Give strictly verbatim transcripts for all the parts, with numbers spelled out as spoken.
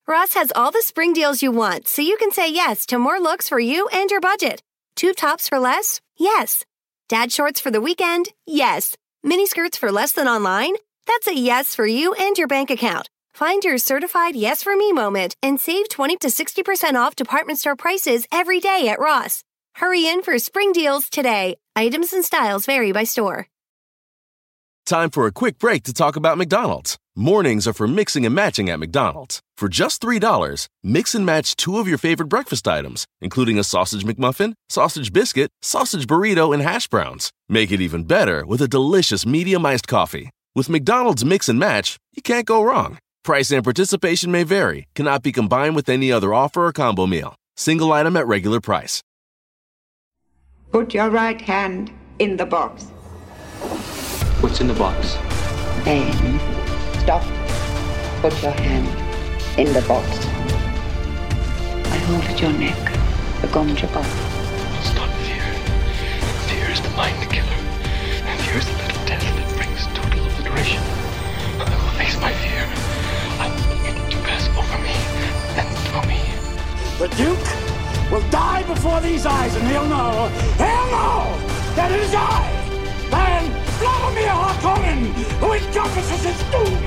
Ross has all the spring deals you want, so you can say yes to more looks for you and your budget. Tube tops for less? Yes. Dad shorts for the weekend? Yes. Mini skirts for less than online? That's a yes for you and your bank account. Find your certified yes for me moment and save twenty to sixty percent off department store prices every day at Ross. Hurry in for spring deals today. Items and styles vary by store. Time for a quick break to talk about McDonald's. Mornings are for mixing and matching at McDonald's. For just three dollars, mix and match two of your favorite breakfast items, including a sausage McMuffin, sausage biscuit, sausage burrito, and hash browns. Make it even better with a delicious medium iced coffee. With McDonald's Mix and Match, you can't go wrong. Price and participation may vary, cannot be combined with any other offer or combo meal. Single item at regular price. Put your right hand in the box. What's in the box? Then stop. Put your hand in the box. I hold at your neck. The gums are off. It's not fear. Fear is the mind killer. And fear is the little death that brings total obliteration. I will face my fear. I will make it to pass over me and through me. The Duke will die before these eyes, and he'll know, he'll know that it is I, Baron Vladimir Harkonnen, who encompasses his doom.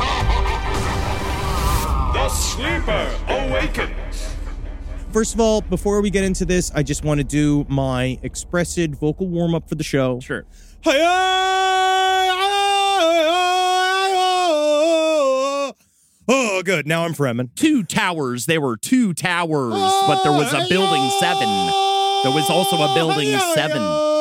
The Sleeper Awakens. First of all, before we get into this, I just want to do my expressed vocal warm-up for the show. Sure. Oh, good. Now I'm Fremen. Two towers. There were two towers, but there was a building seven. There was also a building seven.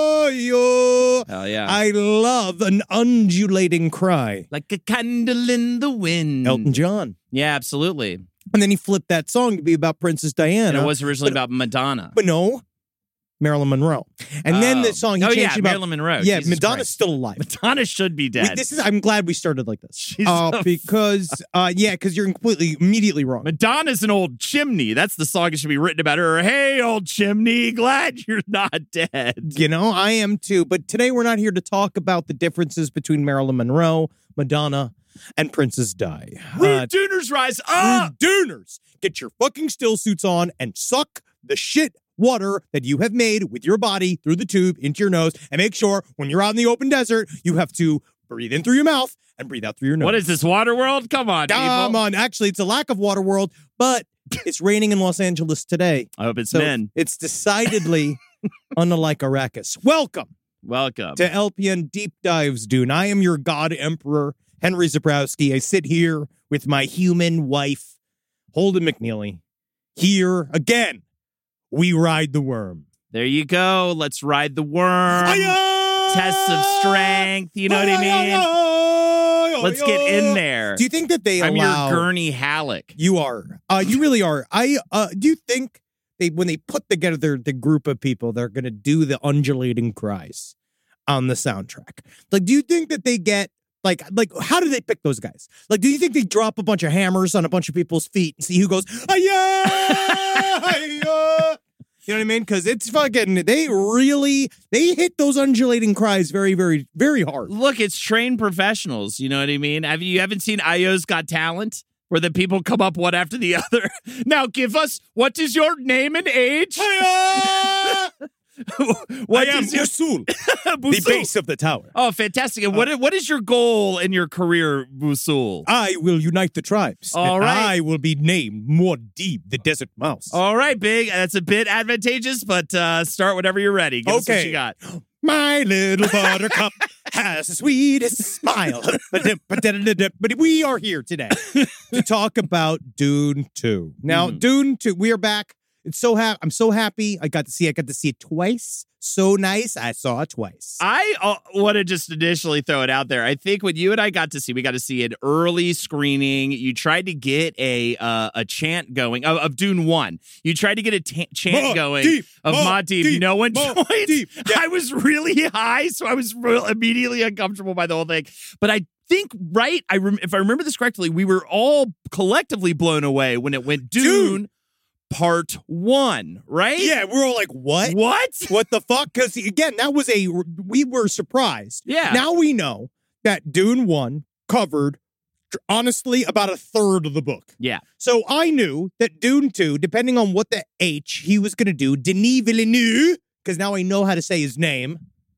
Oh, yeah. I love an undulating cry. Like a candle in the wind. Elton John. Yeah, absolutely. And then he flipped that song to be about Princess Diana. And it was originally but, about Madonna. But no, Marilyn Monroe. And oh. then the song he oh, changed yeah, about Marilyn Monroe. Yeah, Jesus Madonna's Christ. still alive. Madonna should be dead. Wait, this is. I'm glad we started like this. She's uh, so because uh, yeah, because you're completely immediately wrong. Madonna's an old chimney. That's the song that should be written about her. Hey, old chimney, glad you're not dead. You know, I am too. But today we're not here to talk about the differences between Marilyn Monroe, Madonna, and Princess Di. Rude Uh, Dooners rise up. Rude Dooners, get your fucking still suits on and suck the shit water that you have made with your body through the tube into your nose, and make sure when you're out in the open desert, you have to breathe in through your mouth and breathe out through your nose. What is this, water world? Come on, people. Come on. Actually, it's a lack of water world, but it's raining in Los Angeles today. I hope it's so men. It's decidedly unlike Arrakis. Welcome. Welcome. To L P N Deep Dives, Dune. I am your God Emperor, Henry Zabrowski. I sit here with my human wife, Holden McNeely. Here again, we ride the worm. There you go. Let's ride the worm. Tests of strength. You know what I mean? Let's get in there. Do you think that they I'm allow... your Gurney Halleck. You are. Uh, you really are. I. Uh, do you think they, when they put together the group of people that are going to do the undulating cries on the soundtrack, like, do you think that they get Like, like, how do they pick those guys? Like, do you think they drop a bunch of hammers on a bunch of people's feet and see who goes, ah-ya, ah-ya? You know what I mean? Because it's fucking, they really, they hit those undulating cries very, very, very hard. Look, it's trained professionals. You know what I mean? Have you, you haven't seen Io's Got Talent? Where the people come up one after the other. Now give us, what is your name and age? What I am your... Busul, the base of the tower. Oh, fantastic. And uh, what, what is your goal in your career, Busul? I will unite the tribes. All and right. I will be named Muad'Dib, the desert mouse. All right, Big. That's a bit advantageous, but uh, start whenever you're ready. Give okay. us what you got. My little buttercup has the sweetest smile. But we are here today to talk about Dune two. Now, mm. Dune two, we are back. It's so ha- I'm so happy. I got to see. I got to see it twice. So nice. I saw it twice. I uh, want to just initially throw it out there. I think when you and I got to see, we got to see an early screening. You tried to get a uh, a chant going of, of Dune one. You tried to get a t- chant Ma going deep, of Muad'Dib. No one Ma joined. Deep. Yeah. I was really high, so I was real immediately uncomfortable by the whole thing. But I think, right? I rem- if I remember this correctly, we were all collectively blown away when it went Dune. Dune. Part one, right? Yeah, we're all like, what? What? What the fuck? Because, again, that was a, we were surprised. Yeah. Now we know that Dune one covered honestly about a third of the book. Yeah. So I knew that Dune two, depending on what the H he was going to do, Denis Villeneuve, because now I know how to say his name.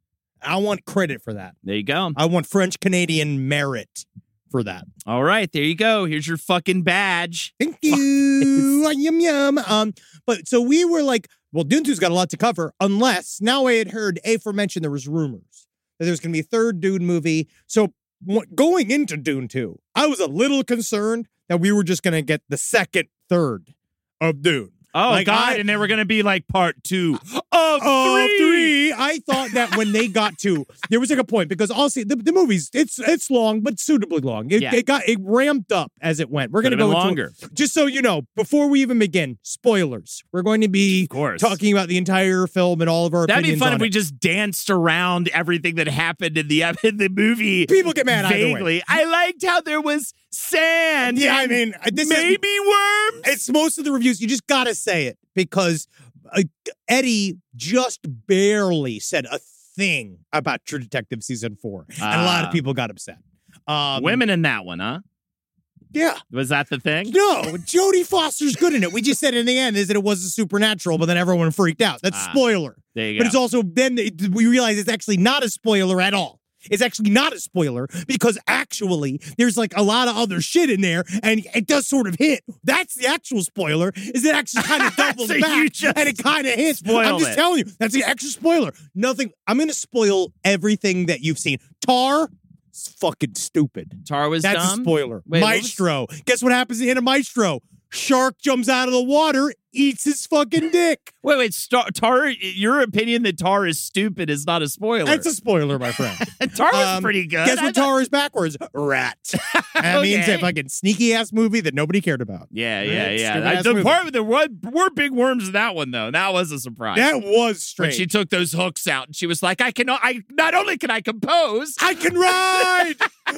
I want credit for that. There you go. I want French-Canadian merit for that. All right, there you go. Here's your fucking badge. Thank you. Yum, yum. Um, but so we were like, well, Dune two's got a lot to cover, unless now I had heard aforementioned there was rumors that there was going to be a third Dune movie. So w- going into Dune two, I was a little concerned that we were just going to get the second third of Dune. Oh, like God, I, and they were going to be like part two of Oh, three. three. I thought that when they got to, there was like a point because also the, the movie's it's it's long but suitably long. It, Yeah. it got it ramped up as it went. We're going to Could've go been into- longer. Just so you know, before we even begin, spoilers. We're going to be Of course. talking about the entire film and all of our That'd be opinions fun on if we it. just danced around everything that happened in the in the movie. People get mad either way. vaguely. I liked how there was sand. Yeah, I and mean, this is- maybe worms. It's most of the reviews. You just got to say it because uh, Eddie just barely said a thing about True Detective season four, and a lot Ah. of people got upset. Um, Women in that one, huh? yeah. Was that the thing? No, Jodie Foster's good in it. We just said in the end is that it wasn't supernatural, but then everyone freaked out. That's a Ah, spoiler. There you go. But it's also then it- we realize it's actually not a spoiler at all. It's actually not a spoiler because actually there's like a lot of other shit in there and it does sort of hit. That's the actual spoiler. Is it actually kind of doubles So back you just and it kind of hits. spoiled I'm just it. telling you, that's the extra spoiler. Nothing. I'm going to spoil everything that you've seen. Tar, it's fucking stupid. Tar was That's dumb? a spoiler. Wait, what was- Maestro. Guess what happens in a Maestro? Shark jumps out of the water, eats his fucking dick. Wait, wait, Star, Tar, your opinion that Tar is stupid is not a spoiler. That's a spoiler, my friend. Tar was Um, pretty good. Guess I what thought- Tar is backwards? Rat. That means Okay. a fucking sneaky ass movie that nobody cared about. Yeah, Right? yeah, yeah. Stupid I- ass the movie. part there were, were big worms in that one, though. That was a surprise. That was when strange. she took those hooks out and she was like, I can, I not only can I compose, I can ride.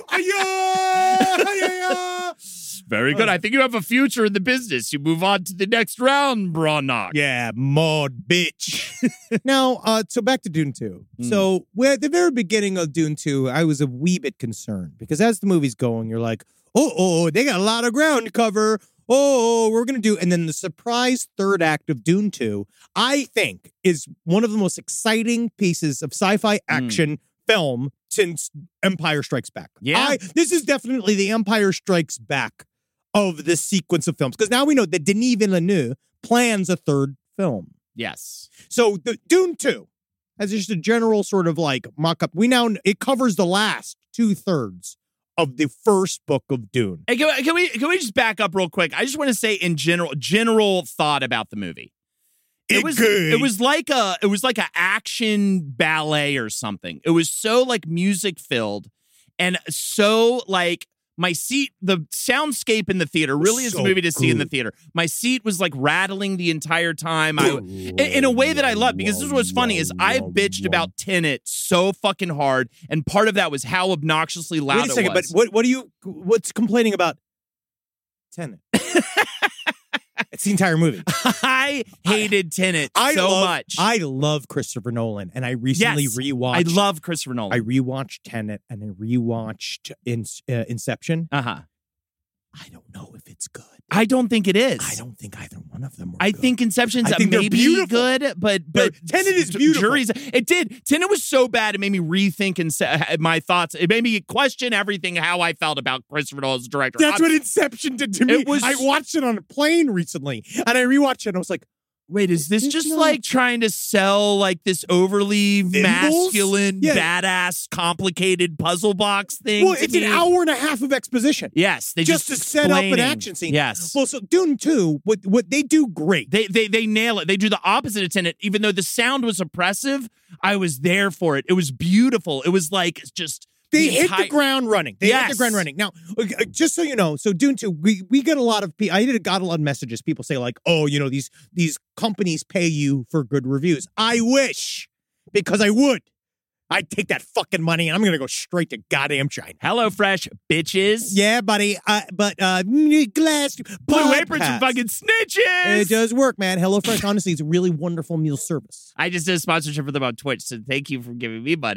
Ay-ya! Ay-ya! very good. I think you have a future in the business. You move on to the next round, Brannock. Yeah, Maud, bitch. now, uh, so back to Dune two. Mm. So we're at the very beginning of Dune two, I was a wee bit concerned because as the movie's going, you're like, oh, oh, they got a lot of ground to cover. Oh, we're going to do. And then the surprise third act of Dune two, I think, is one of the most exciting pieces of sci-fi action film since Empire Strikes Back. Yeah. I, this is definitely the Empire Strikes Back of this sequence of films because now we know that Denis Villeneuve plans a third film. Yes. So the Dune two, as just a general sort of like mock-up, we now it covers the last two thirds of the first book of Dune. Hey, can, we- can we can we just back up real quick? I just want to say in general, general thought about the movie. It It was good. it was like a it was like an action ballet or something. It was so like music filled and so like my seat, the soundscape in the theater really is So the movie to see in the good. theater. My seat was like rattling the entire time. I, in, in a way that I love because this is what's funny is I bitched about Tenet so fucking hard, and part of that was how obnoxiously loud Wait a second, it but was. what what do you what's complaining about Tenet? It's the entire movie. I hated Tenet I so love, much. I love Christopher Nolan, and I recently Yes, rewatched. I love Christopher Nolan. I rewatched Tenet, and I rewatched in, uh, Inception. uh huh. I don't know if it's good. I don't think it is. I don't think either one of them were I good. think Inception's I think they're maybe beautiful. good, but but They're- Tenet is j- beautiful. Jury's, it did. Tenet was so bad it made me rethink and my thoughts. It made me question everything how I felt about Christopher Nolan as a director. That's I'm- what Inception did to me. It was- I watched it on a plane recently, and I rewatched it, and I was like, Wait, is this It's just not- like trying to sell like this overly masculine, Yeah. badass, complicated puzzle box thing? well, to it's an me? hour and a half of exposition. Yes, they just just, to set up an explaining. action scene. Yes. Well, so Dune two, what what they do great. They, they they nail it. They do the opposite of Tenet. Even though the sound was oppressive, I was there for it. It was beautiful. It was like just They the hit entire- the ground running. They hit Yes. the ground running. Now, uh, just so you know, so Dune two, we we get a lot of pe- I did got a lot of messages. People say like, "Oh, you know, these these companies pay you for good reviews." I wish, because I would. I'd take that fucking money and I'm gonna go straight to goddamn China. Hello Fresh, bitches. Yeah, buddy. Uh, but uh, glass Blue aprons podcast. and fucking snitches. It does work, man. HelloFresh, honestly, it's a really wonderful meal service. I just did a sponsorship for them on Twitch, so thank you for giving me money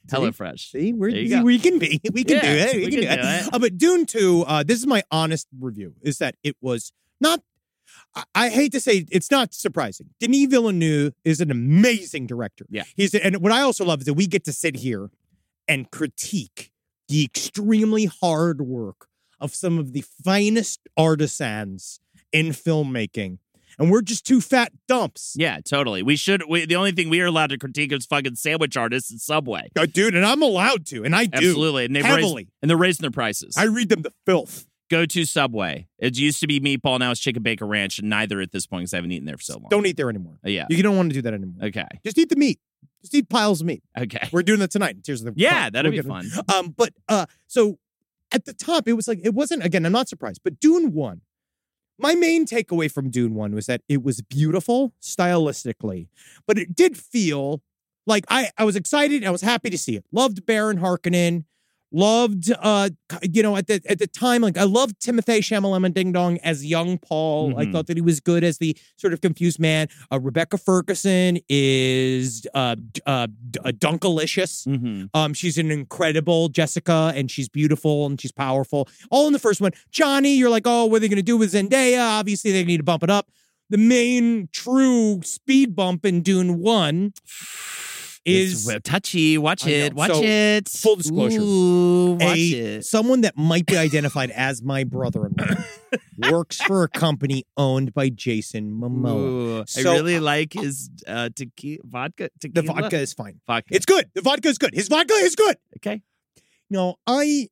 HelloFresh. See, we're, There you go. we can be. We can Yeah, do it. We, we can, can do, do it. it. Uh, but Dune two, uh, this is my honest review, is that it was not, I, I hate to say it's not surprising. Denis Villeneuve is an amazing director. Yeah. He's And what I also love is that we get to sit here and critique the extremely hard work of some of the finest artisans in filmmaking. And we're just two fat dumps. Yeah, totally. We should. We, the only thing we are allowed to critique is fucking sandwich artists at Subway. Uh, dude, and I'm allowed to, and I do. Absolutely. And they've heavily. Raised, and they're raising their prices. I read them to filth. Go to Subway. It used to be meatball, now it's chicken bacon ranch, and neither at this point because I haven't eaten there for so long. Don't eat there anymore. Uh, yeah. You don't want to do that anymore. Okay. Just eat the meat. Just eat piles of meat. Okay. We're doing that tonight. Here's the Yeah, fun. that'd We'll be get- fun. Um, but uh, so at the top, it was like it wasn't. Again, I'm not surprised. But Dune one, my main takeaway from Dune one was that it was beautiful stylistically, but it did feel like I I was excited. I was happy to see it. Loved Baron Harkonnen. Loved, uh, you know, at the at the time, like I loved Timothée Chalamet Ding Dong as young Paul. I Mhm. thought that he was good as the sort of confused man. Uh, Rebecca Ferguson is uh, d- uh, d- uh, Dunkalicious. Mm-hmm. Um, she's an incredible Jessica, and she's beautiful and she's powerful. All in the first one. Johnny, you're like, oh, what are they going to do with Zendaya? Obviously, they need to bump it up. The main true speed bump in Dune one is It's touchy. Watch I it. know. Watch So, it. full disclosure, Ooh, watch a it. someone that might be identified as my brother-in-law works for a company owned by Jason Momoa. Ooh, So- I really like his uh, tequila vodka. The Tequila. vodka is fine. Vodka. It's good. The vodka is good. His vodka is good. okay. No, I,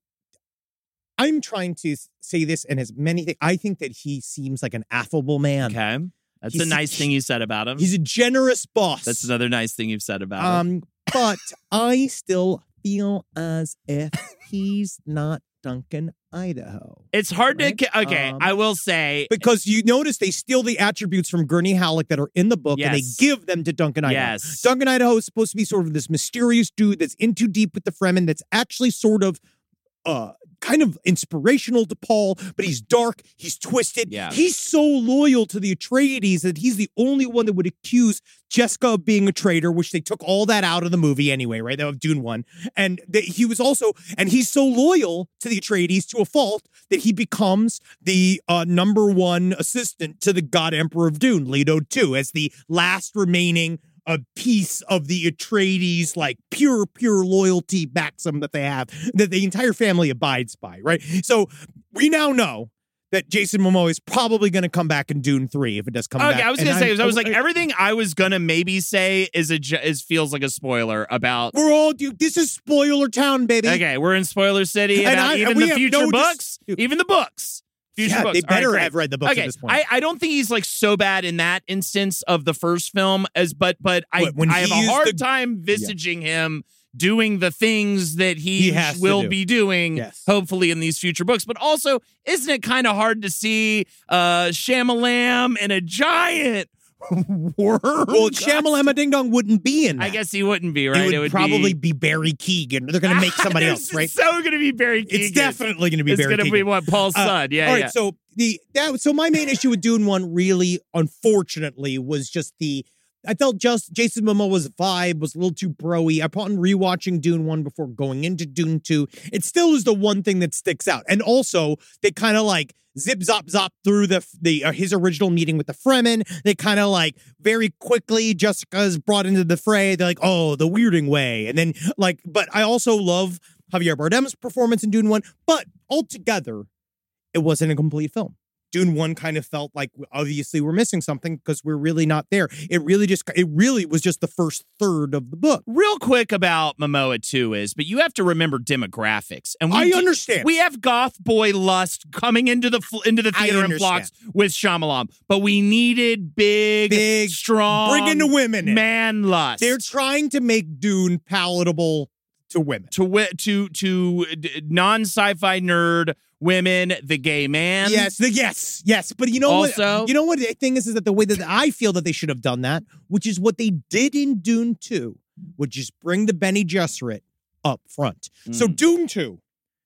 I'm trying to say this, and as many things, I think that he seems like an affable man. Okay. That's He's- a nice thing you said about him. He's a generous boss. That's another nice thing you've said about him. Um, but I still feel as if he's not Duncan, Idaho. It's hard right? to. Okay, Um, I will say. Because you notice they steal the attributes from Gurney Halleck that are in the book and they Yes. give them to Duncan Idaho. Yes. Duncan Idaho is supposed to be sort of this mysterious dude that's in too deep with the Fremen that's actually sort of uh kind of inspirational to Paul, but he's dark, he's twisted. Yeah. He's so loyal to the Atreides that he's the only one that would accuse Jessica of being a traitor, which they took all that out of the movie anyway, right? That was Dune one. And that he was also, and he's so loyal to the Atreides to a fault that he becomes the uh, number one assistant to the God Emperor of Dune, Leto two, as the last remaining a piece of the Atreides, like pure, pure loyalty maxim that they have, that the entire family abides by, right? So we now know that Jason Momoa is probably going to come back in Dune three if it does come Okay, back. I was And gonna say, I'm- I was like, everything I was gonna maybe say is a ju- is feels like a spoiler about. we're all, dude, this is spoiler town, baby. Okay, we're in spoiler city And about I- even we the have future no dis- books, even the books. Future Yeah, books. they All right, better great. have read the books okay. at this point. I, I don't think he's like so bad in that instance of the first film as, but but I But when I have a he's hard the- time visaging him doing the things that he, He has to will do. be doing, Yes. hopefully in these future books. But also, isn't it kind of hard to see uh, Shyamalan in a giant worm? Well, Shamalama Ding Dong wouldn't be in that. I guess he wouldn't be, right? It would, probably be... Barry Keegan. They're going to make somebody There's else, right? so going to be Barry Keoghan. It's definitely going to be It's Barry going to Keoghan. be what Paul's Uh, son. Yeah, All right, yeah. so the that so my main issue with Dune one really, unfortunately, was just the I felt just Jason Momoa's vibe was a little too bro-y. Upon rewatching Dune one before going into Dune two, it still is the one thing that sticks out. And also, they kind of like zip zop zop through the the uh, his original meeting with the Fremen. They kind of like very quickly Jessica's brought into the fray. They're like, oh, the Weirding way, and then like, but I also love Javier Bardem's performance in Dune one. But altogether, it wasn't a complete film. Dune one kind of felt like obviously we're missing something because we're really not there. It really just it really was just the first third of the book. Real quick about Momoa too is, but you have to remember demographics, and we I do- understand. we have goth boy lust coming into the fl- into the I theater in understand. flocks with Shyamalan, but we needed big, Big, strong, bring in the women in. man lust. They're trying to make Dune palatable to women. to wi- to to d- non sci-fi nerd women, the gay man. Yes, the, yes, yes. But you know Also- what? You know what the thing is, is that the way that I feel that they should have done that, which is what they did in Dune two, which is bring the Bene Gesserit up front. So Mm. Dune two,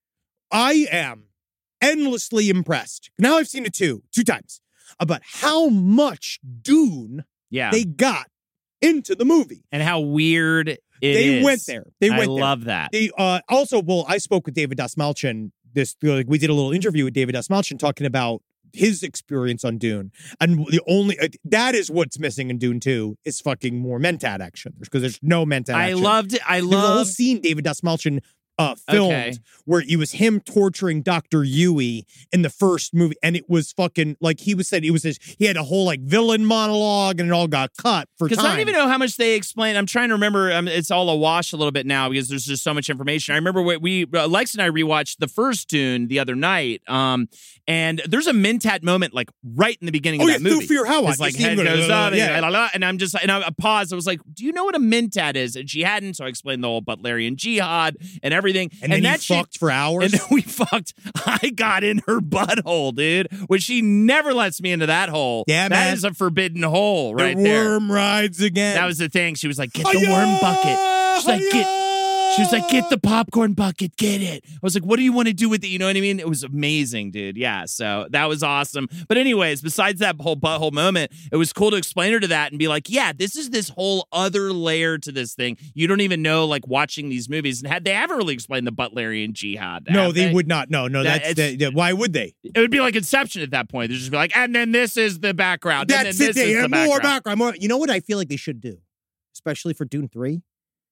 I am endlessly impressed. Now I've seen it two, two times, about how much Dune yeah, they got into the movie. and how weird It they is. went there. They went I there. love that. They uh, also, well, I spoke with David Dasmalchian. This like, we did a little interview with David Dasmalchian talking about his experience on Dune, and the only uh, that is what's missing in Dune two is fucking more Mentat action because there's no Mentat. I action. loved it. I There's a whole loved. scene David Dasmalchian uh, filmed Okay. where it was him torturing Doctor Yui in the first movie, and it was fucking like he was said it was his, he had a whole like villain monologue, and it all got cut for time. Because I don't even know how much they explain. I'm trying to remember. Um, it's all a wash a little bit now because there's just so much information. I remember what we, uh, Lex and I rewatched the first Dune the other night, um, and there's a Mentat moment like right in the beginning Oh, of yeah, that movie. Thufir Hawat. It's like You see him head go, goes uh, up, yeah. and, la, la, la, and I'm just and I paused. I was like, "Do you know what a Mentat is?" And she hadn't, so I explained the whole Butlerian jihad and everything. And then that he fucked for hours. And then we fucked. I got in her butthole, dude. Which she never lets me into that hole. Yeah, that man. is a forbidden hole right the there. worm rides again. That was the thing. She was like, "Get the Hi-ya! worm bucket." She's like, "Get." Hi-ya! She was like, "Get the popcorn bucket, get it." I was like, "What do you want to do with it?" You know what I mean? It was amazing, dude. Yeah, so that was awesome. But anyways, besides that whole butthole moment, it was cool to explain her to that and be like, "Yeah, this is this whole other layer to this thing. You don't even know, like watching these movies, and had they haven't really explained the Butlerian jihad. No, have they would not. No, no, That- that's it's- the, the- why would they? It would be like Inception at that point. They'd just be like, "And then this is the background. and That's then it. this They is the have background." more background. More. You know what I feel like they should do, especially for Dune three?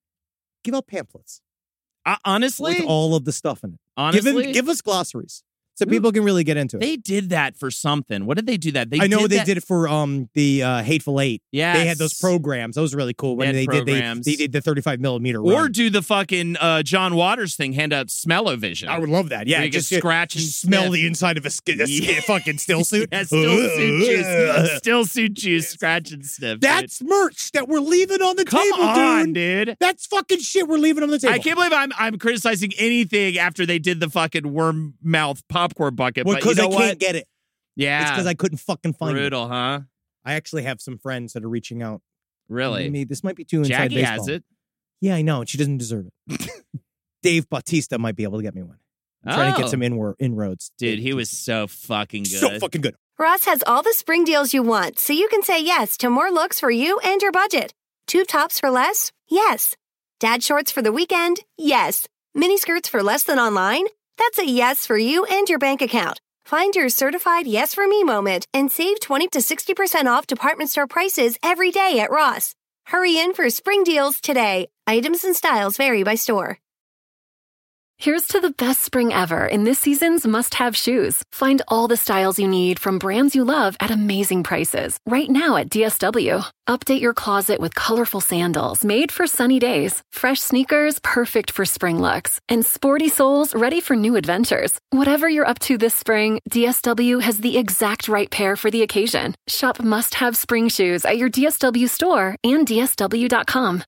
Give out pamphlets Uh, honestly, with all of the stuff in it. honestly, give, them, give us glossaries so people can really get into it. they did that for something. What did they do that? They I know did they that- did it for um the uh, Hateful Eight. Yes. They had those programs. Those were really cool when They they, had did they, programs. they did the thirty-five millimeter Or run. do the fucking uh, John Waters thing, hand out smell-o-vision. I would love that. Yeah, Where you just can scratch and smell sniff. the inside of a, skin, a skin, Yeah. fucking still suit. Yeah, still suit juice. Still suit juice. Scratch and sniff. That's merch that we're leaving on the dude. Come table, on, dude. dude. That's fucking shit we're leaving on the table. I can't believe I'm I'm criticizing anything after they did the fucking worm mouth popcorn bucket. Well, but you because know I can't what? get it. Yeah, It's because I couldn't fucking find it. brutal, huh? I actually have some friends that are reaching out. Really? Me, this might be too inside Jackie baseball. has it. Yeah, I know. and She doesn't deserve it. Dave Bautista might be able to get me one. I'm trying to Oh. get some inwor- inroads. Dude, Dave he was Bautista. so fucking good. so fucking good. Ross has all the spring deals you want, so you can say yes to more looks for you and your budget. Tube tops for less? Yes. Dad shorts for the weekend? Yes. Mini skirts for less than online? That's a yes for you and your bank account. Find your certified yes for me moment and save twenty to sixty percent off department store prices every day at Ross. Hurry in for spring deals today. Items and styles vary by store. Here's to the best spring ever in this season's must-have shoes. Find all the styles you need from brands you love at amazing prices right now at D S W. Update your closet with colorful sandals made for sunny days, fresh sneakers perfect for spring looks, and sporty soles ready for new adventures. Whatever you're up to this spring, D S W has the exact right pair for the occasion. Shop must-have spring shoes at your D S W store and D S W dot com.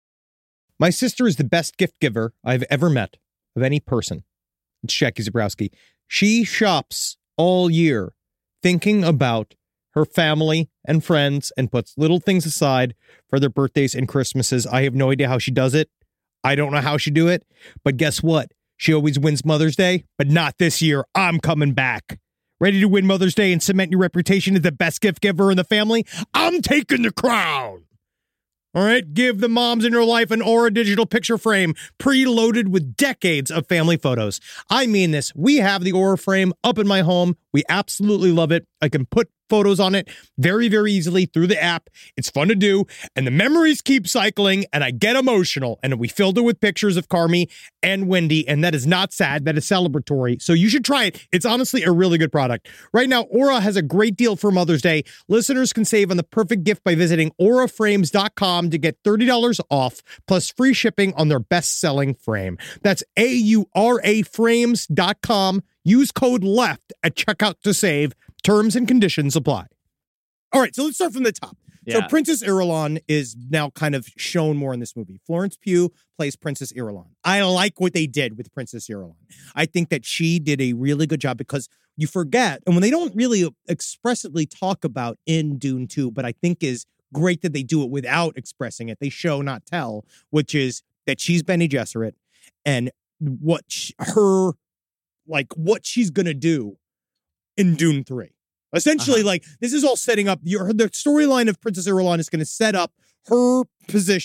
My sister is the best gift giver I've ever met of any person. It's Jackie Zabrowski. She shops all year thinking about her family and friends and puts little things aside for their birthdays and Christmases. I have no idea how she does it. I don't know how she do it. But guess what? She always wins Mother's Day, but not this year. I'm coming back. Ready to win Mother's Day and cement your reputation as the best gift giver in the family? I'm taking the crown. All right, give the moms in your life an Aura digital picture frame preloaded with decades of family photos. I mean this. We have the Aura frame up in my home. We absolutely love it. I can put photos on it very, very easily through the app. It's fun to do. And the memories keep cycling and I get emotional. And we filled it with pictures of Carmi and Wendy. And that is not sad. That is celebratory. So you should try it. It's honestly a really good product. Right now, Aura has a great deal for Mother's Day. Listeners can save on the perfect gift by visiting aura frames dot com to get thirty dollars off plus free shipping on their best-selling frame. That's A U R A frames dot com. Use code LEFT at checkout to save. Terms and conditions apply. All right, so let's start from the top. So Yeah. Princess Irulan is now kind of shown more in this movie. Florence Pugh plays Princess Irulan. I like what they did with Princess Irulan. I think that she did a really good job because you forget, and when they don't really expressively talk about in Dune two, but I think is great that they do it without expressing it. They show, not tell, which is that she's Bene Gesserit and what she, her, like what she's going to do in Dune three. Essentially, Uh-huh. like, this is all setting up, your the storyline of Princess Irulan is going to set up her position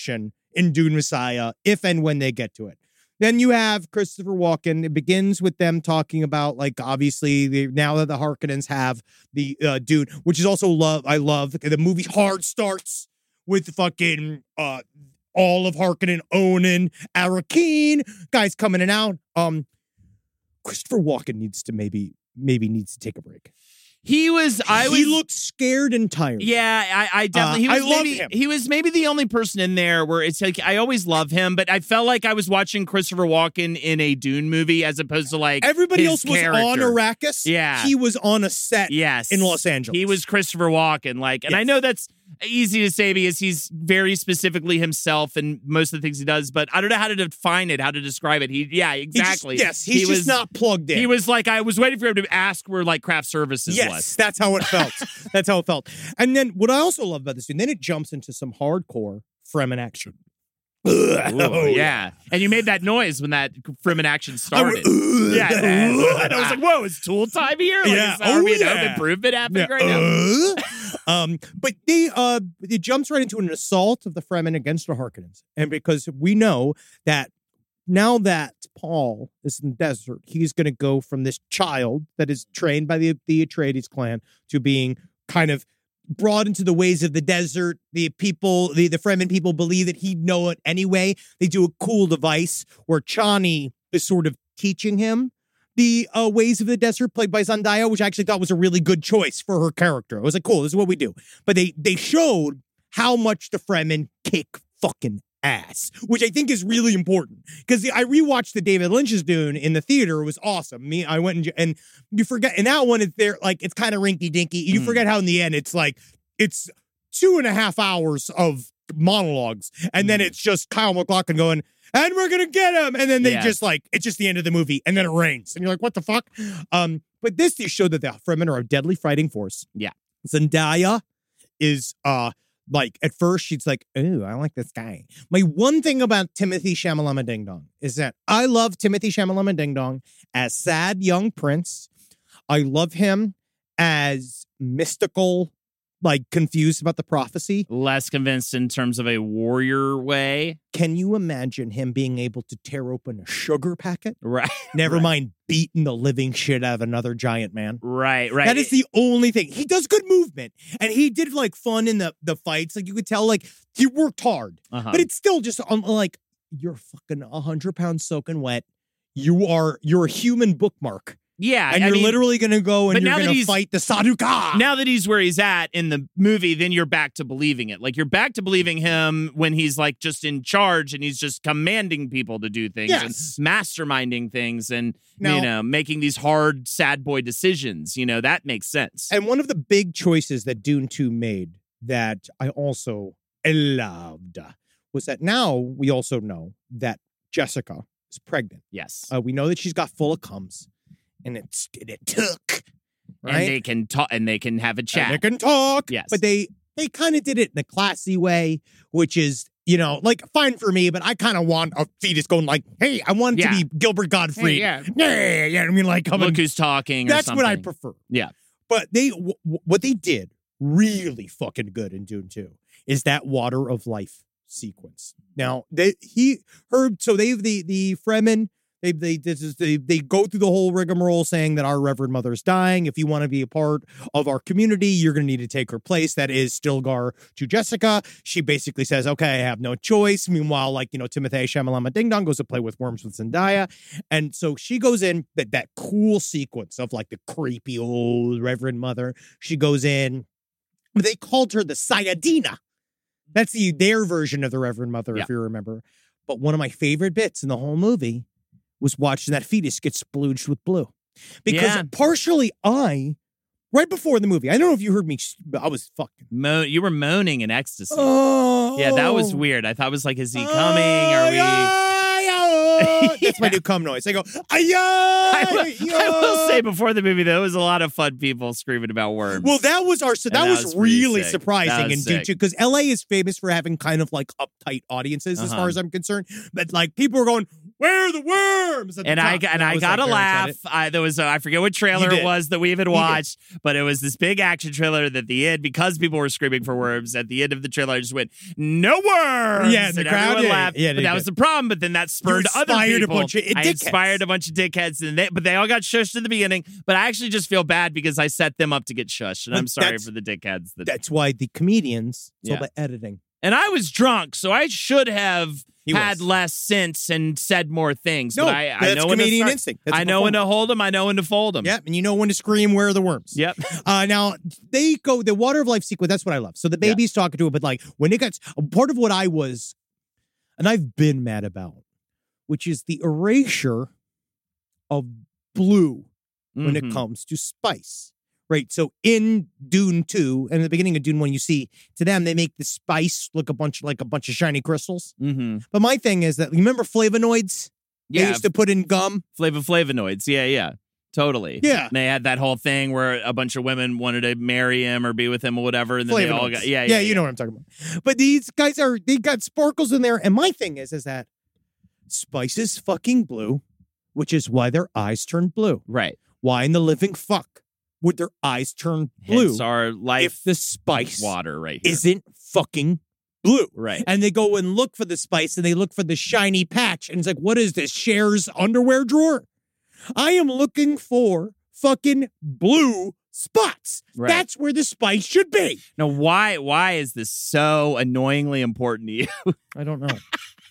in Dune Messiah, if and when they get to it. Then you have Christopher Walken. It begins with them talking about, like, obviously, the, now that the Harkonnens have the uh, Dune, which is also love. I love the movie. Hard starts with fucking uh, all of Harkonnen, Onan, Arakeen, guys coming in and out. Um, Christopher Walken needs to maybe maybe needs to take a break. He was, I he was, looked scared and tired. Yeah, I, I definitely, Uh, he was I love maybe, him. he was maybe the only person in there where it's like, I always love him, but I felt like I was watching Christopher Walken in a Dune movie as opposed to like Everybody his else was character. on Arrakis. Yeah. He was on a set Yes. in Los Angeles. He was Christopher Walken. Like, and Yes. I know that's easy to say because he's very specifically himself in most of the things he does, but I don't know how to define it, how to describe it. He, yeah, He just- exactly. yes, he's he just was, not plugged in. He was like, I was waiting for him to ask where like craft services Yes, was. that's how it felt. That's how it felt. And then what I also love about this, and then it jumps into some hardcore Fremen action. Ooh, Oh, yeah. And you made that noise when that Fremen action started. Ugh. yeah. And I was like, whoa, is Tool time here? Like, Yeah. is there, are we Oh, an home yeah. improvement happening Yeah. right now? Uh, um, but they uh, it jumps right into an assault of the Fremen against the Harkonnens, and because we know that now that Paul is in the desert, he's going to go from this child that is trained by the the Atreides clan to being kind of brought into the ways of the desert. The people, the, the Fremen people believe that he'd know it anyway. They do a cool device where Chani is sort of teaching him the uh, ways of the desert, played by Zendaya, which I actually thought was a really good choice for her character. I was like, cool, this is what we do. But they they showed how much the Fremen kick fucking ass, which I think is really important. Because I rewatched the David Lynch's Dune in the theater. It was awesome. Me, I went and, and you forget, and that one is there, like, it's kind of rinky dinky. You Mm. forget how in the end it's like, it's two and a half hours of monologues. And then it's just Kyle MacLachlan going, and we're going to get him. And then they Yes. just like, it's just the end of the movie. And then it rains. And you're like, what the fuck? Um, but this just showed that the Fremen are a deadly fighting force. Yeah. Zendaya is, uh, like, at first, she's like, ooh, I like this guy. My one thing about Timothy Chalamet Ding Dong is that I love Timothy Chalamet Ding Dong as sad young prince. I love him as mystical, like, confused about the prophecy. Less convinced in terms of a warrior way. Can you imagine him being able to tear open a sugar packet? Right. Never right. mind beating the living shit out of another giant man. Right, right. That is the only thing. He does good movement. And he did like fun in the, the fights. Like you could tell like he worked hard. Uh-huh. But it's still just um, like you're fucking a hundred pounds soaking wet. You are you're a human bookmark. Yeah. And I you're mean, literally gonna go and but you're now that gonna he's- fight the Saduka. now that he's where he's at in the movie, then you're back to believing it. Like you're back to believing him when he's like just in charge and he's just commanding people to do things Yes. and masterminding things and Now- you know making these hard sad boy decisions. You know that makes sense. And one of the big choices that Dune two made that I also loved was that now we also know that Jessica is pregnant. yes, Uh, we know that she's got full of cums, and it's and it took right. and they can talk and they can have a chat. And they can talk. Yes. but they they kind of did it in a classy way, which is you know like fine for me. But I kind of want a fetus going like, hey, I want it Yeah. to be Gilbert Gottfried. Hey, yeah. yeah, yeah. I mean, like, coming. Look who's talking. Or That's what I something. prefer. Yeah. But they w- w- what they did really fucking good in Dune two is that water of life sequence. Now they he heard so they the the Fremen they they this is they they go through the whole rigmarole saying that our Reverend Mother is dying. If you want to be a part of our community, you're going to need to take her place. That is Stilgar to Jessica. She basically says, "Okay, I have no choice." Meanwhile, like you know, Timothée Chalamet Ding Dong goes to play with worms with Zendaya, and so she goes in that that cool sequence of like the creepy old Reverend Mother. She goes in. They called her the Sayadina. That's the their version of the Reverend Mother, Yeah. if you remember. But one of my favorite bits in the whole movie was watching that fetus get splooged with blue. Because Yeah. partially I, right before the movie, I don't know if you heard me, I was fucking. Mo- you were moaning in ecstasy. Oh. Yeah, that was weird. I thought it was like, is he coming? Are we? we? That's my new cum noise. I go, ay, I will, ay, I will ay. say before the movie, there was a lot of fun people screaming about worms. Well, that was our, so that, And that was, was pretty really sick. surprising That was in Dune sick. two because L A is famous for having kind of like uptight audiences as Uh-huh. far as I'm concerned. But like people were going, Where are the worms? At the And I top. and That I was got like to very excited. laugh. I, there was a, I forget what trailer You did. it was that we even did. watched, but it was this big action trailer that at the end, because people were screaming for worms, at the end of the trailer, I just went, "No worms!" Yeah, the and crowd, everyone yeah, laughed. yeah, but they that did. was the problem. But then that spurred other inspired a people. bunch of I dickheads. inspired a bunch of dickheads, and they, but they all got shushed in the beginning. But I actually just feel bad because I set them up to get shushed, and But I'm sorry that's- for the dickheads. That, That's why the comedians, it's Yeah. all about editing. and I was drunk, so I should have He had was. less sense and said more things. No, but I, I that's know when to comedian start- instinct. That's a I know when to performance. hold them. I know when to fold them. Yep, and you know when to scream, where are the worms? Yep. Uh, now, they go, the Water of Life sequence, that's what I love. So the Yeah. baby's talking to it, but like when it gets, part of what I was, and I've been mad about, which is the erasure of blue when it Mhm. comes to spice. Right. So in Dune two and in the beginning of Dune one, you see to them, they make the spice look a bunch like a bunch of shiny crystals. Mm-hmm. But my thing is that, you remember flavonoids? They Yeah, used to put in gum. flavoflavonoids. Yeah, yeah. Totally. Yeah. And they had that whole thing where a bunch of women wanted to marry him or be with him or whatever. And then they all Flavonoids. got, yeah, yeah, yeah. you know what I'm talking about. But these guys are, they got sparkles in there. And my thing is, is that spice is fucking blue, which is why their eyes turn blue. Right. Why in the living fuck would their eyes turn blue Hence our life if the spice water right here. isn't fucking blue? Right. And they go and look for the spice and they look for the shiny patch. And it's like, what is this? Cher's underwear drawer? I am looking for fucking blue spots. Right. That's where the spice should be. Now, why why is this so annoyingly important to you? I don't know.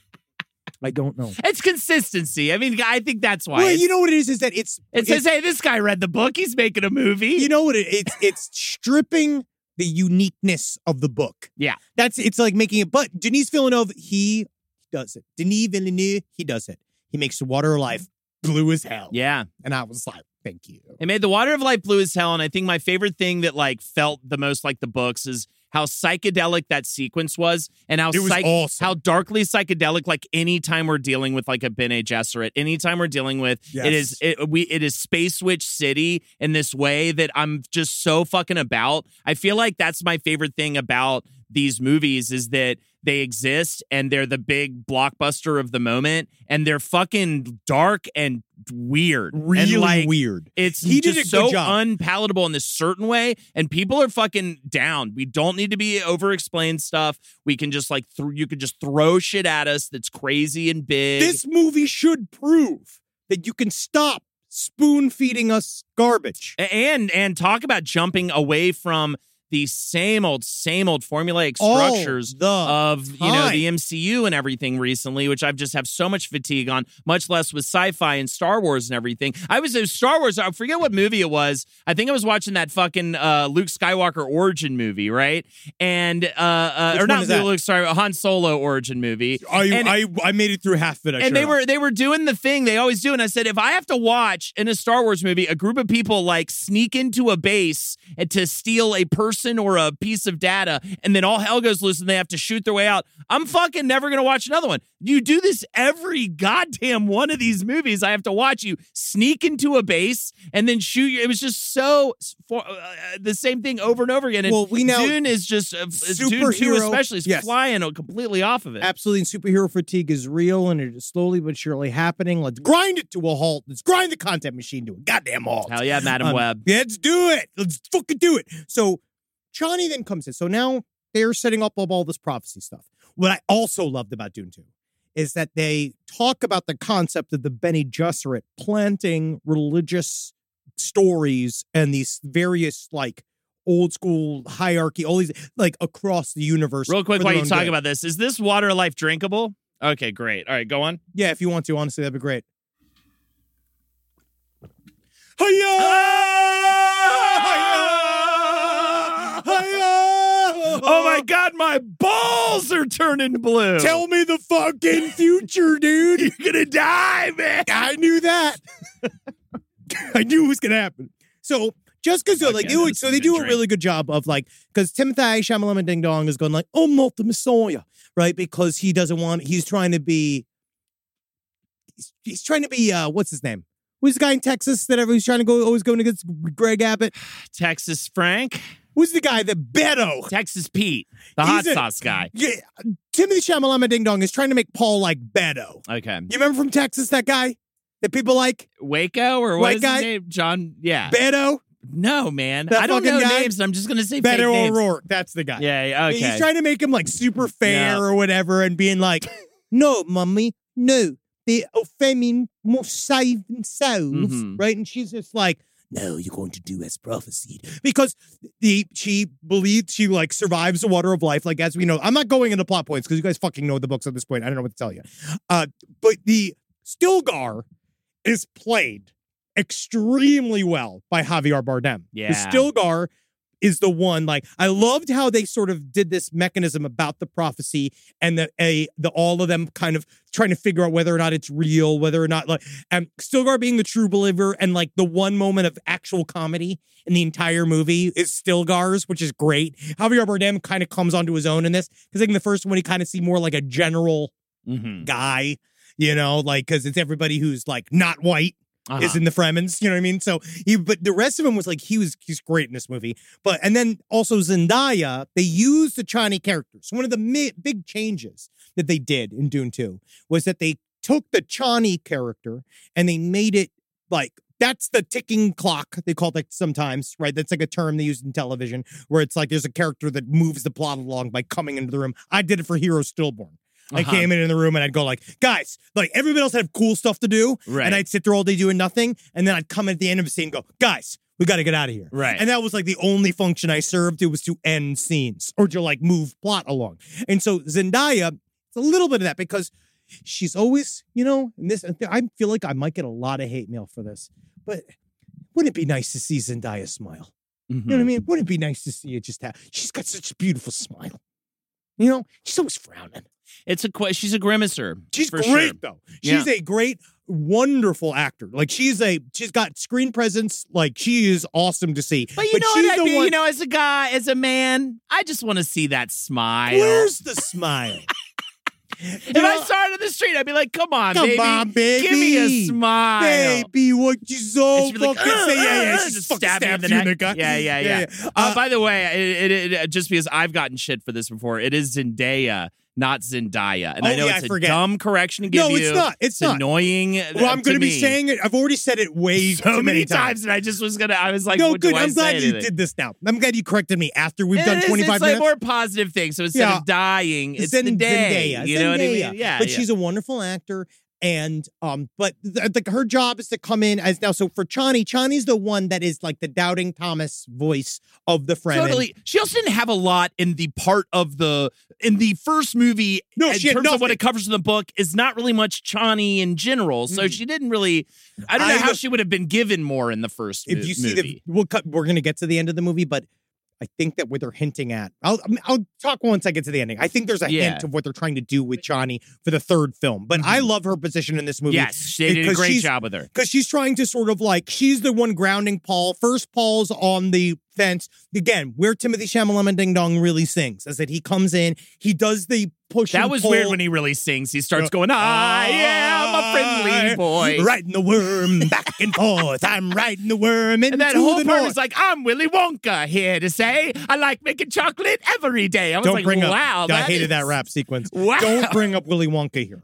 I don't know. It's consistency. I mean, I think that's why. Well, It's- you know what it is? Is that it's it says, it's- hey, this guy read the book. He's making a movie. you know what it, it's it's stripping the uniqueness of the book. Yeah. That's it's like making it. But Denis Villeneuve, he does it. Denis Villeneuve, he does it. He makes the Water of Life blue as hell. Yeah. And I was like, thank you. It made the Water of Life blue as hell. And I think my favorite thing that like felt the most like the books is how psychedelic that sequence was and how It was psych- awesome. how darkly psychedelic, like anytime we're dealing with like a Bene Gesserit, anytime we're dealing with Yes. it is it we it is Space Witch City in this way that I'm just so fucking about. I feel like that's my favorite thing about these movies is that they exist and they're the big blockbuster of the moment and they're fucking dark and weird. Really and like, weird. It's He did just a good so job. unpalatable in this certain way, and people are fucking down. We don't need to be over-explained stuff. We can just like th- you could just throw shit at us that's crazy and big. This movie should prove that you can stop spoon feeding us garbage. and and talk about jumping away from the same old, same old formulaic All structures the of you know time. the M C U and everything recently, which I've just have so much fatigue on. Much less with sci-fi and Star Wars and everything. I was in Star Wars. I forget what movie it was. I think I was watching that fucking uh, Luke Skywalker origin movie, right? And uh, uh Which or one not is that? Luke, sorry, a Han Solo origin movie. I, And- I I made it through half of it. I and they sure were they were doing the thing they always do, and I said, if I have to watch in a Star Wars movie a group of people like sneak into a base and to steal a person or a piece of data, and then all hell goes loose and they have to shoot their way out, I'm fucking never gonna watch another one. You do this every goddamn one of these movies. I have to watch you sneak into a base and then shoot you. It was just so for, uh, the same thing over and over again. And Well, we now- Dune is just uh, Dune two Superhero- especially is yes. flying completely off of it. Absolutely, and superhero fatigue is real, and it is slowly but surely happening. Let's grind it to a halt. Let's grind the content machine to a goddamn halt. Hell yeah, Madam Um, Web. Let's do it. Let's fucking do it. So Johnny then comes in. So now they're setting up all this prophecy stuff. What I also loved about Dune two is that they talk about the concept of the Bene Gesserit planting religious stories and these various like old school hierarchy, all these like across the universe. Real quick for while their you own talk good. about this, is this water life drinkable? Okay, great. All right, go on. Yeah, if you want to, honestly, that'd be great. Oh my God, my balls are turning blue. Tell me the fucking future, dude. You're gonna die, man. I knew that. I knew it was gonna happen. So just because like Okay, do it, this so is they a do a drink. really good job of like because Timothée Chalamet Ding Dong is going like, I'm not the Messiah, right? Because he doesn't want. He's trying to be. He's, he's trying to be. Uh, what's his name? Who's the guy in Texas that everybody's trying to go? Always going against Greg Abbott. Texas Frank, Who's the guy that Beto? Texas Pete, the He's hot a- sauce guy. Yeah, Timothy Chalamet Ding Dong is trying to make Paul like Beto. Okay. You remember from Texas, that guy that people like? Waco or what White is guy? his name? John, yeah. Beto? No, man. That I don't fucking know guy? names. I'm just going to say Beto fake names. O'Rourke. That's the guy. Yeah, yeah, okay. He's trying to make him like super fair Yeah. or whatever and being like, no, mommy, no. They offend must save themselves, Mhm. right? And she's just like, no, you're going to do as prophesied. Because the she believed she like survives the water of life. Like, as we know, I'm not going into plot points because you guys fucking know the books at this point. I don't know what to tell you. Uh, but the Stilgar is played extremely well by Javier Bardem. Yeah. The Stilgar is the one, like, I loved how they sort of did this mechanism about the prophecy and the a the all of them kind of trying to figure out whether or not it's real, whether or not, like, and Stilgar being the true believer, and like the one moment of actual comedy in the entire movie is Stilgar's, which is great. Javier Bardem kind of comes onto his own in this, because like in the first one, he kind of seemed more like a general Mhm. guy, you know, like, because it's everybody who's like not white. Uh-huh. Is in the Fremens, you know what I mean? So he, but the rest of him was like, he was, he's great in this movie. But, and then also Zendaya, they used the Chani characters. One of the mi- big changes that they did in Dune two was that they took the Chani character and they made it like, that's the ticking clock, they call it sometimes, right? That's like a term they use in television where it's like there's a character that moves the plot along by coming into the room. I did it for Hero Stillborn. I Uh-huh. came in in the room and I'd go like, guys, like everybody else had cool stuff to do. Right. And I'd sit there all day doing nothing. And then I'd come at the end of a scene and go, guys, we got to get out of here. Right. And that was like the only function I served. It was to end scenes or to like move plot along. And so Zendaya, it's a little bit of that because she's always, you know, and this, I feel like I might get a lot of hate mail for this, but wouldn't it be nice to see Zendaya smile? Mhm. You know what I mean? Wouldn't it be nice to see it just have, she's got such a beautiful smile. You know, she's always frowning. It's a que- she's a grimacer. She's for great sure. though. She's Yeah. a great, wonderful actor. Like she's a, she's got screen presence. Like she is awesome to see. But you know she's what I the mean? one- You know, as a guy, as a man, I just want to see that smile. Where's the smile? If I saw it in the street, I'd be like, come on, Come baby. on, baby. Give me a smile. Baby, what you so And she'd be like, fucking say? Yeah, yeah, "Uh, she uh," just just stab stabs me you in in the the neck. gut. Yeah, yeah, yeah. Uh, Uh, by the way, it, it, it, just because I've gotten shit for this before, it is Zendaya, not Zendaya. And I Oh, know yeah, it's I a forget. dumb correction to give No, you. it's not. It's not. annoying. well, I'm going to be me. saying it. I've already said it way so too many many times, and I just was gonna. I was like, no, what good. do I I'm glad say you anything? did this now. I'm glad you corrected me after we've It done is, twenty-five it's minutes. like more positive thing. So instead Yeah. of dying, it's Zen- the day. Zendaya, You know what I Zendaya. mean? Yeah. But yeah. she's a wonderful actor. And um, but th- th- her job is to come in as now. So for Chani, Chani's the one that is like the doubting Thomas voice of the Fremen. Totally. She also didn't have a lot in the part of the in the first movie. No, in she had terms of what nothing. it covers in the book is not really much Chani in general. So Mm. she didn't really. I don't know I how look- she would have been given more in the first. If mo- you see movie. the, we'll cut. We're gonna get to the end of the movie, but I think that what they're hinting at, I'll I mean, I'll talk once I get to the ending. I think there's a Yeah. hint of what they're trying to do with Chani for the third film. But I love her position in this movie. yes, they did a because great she's- job with her. Because she's trying to sort of like, she's the one grounding Paul. First, Paul's on the fence. Again, where Timothy Chalamet Ding Dong really sings is that he comes in, he does the push That and was pull. weird when he really sings. He starts going, "I am a friendly boy." Riding the worm back and forth. I'm riding the worm into And that whole the part north. was like, "I'm Willy Wonka here to say I like making chocolate every day." I was Don't like, bring "Wow, up, I that hated is- that rap sequence. Wow. Don't bring up Willy Wonka here.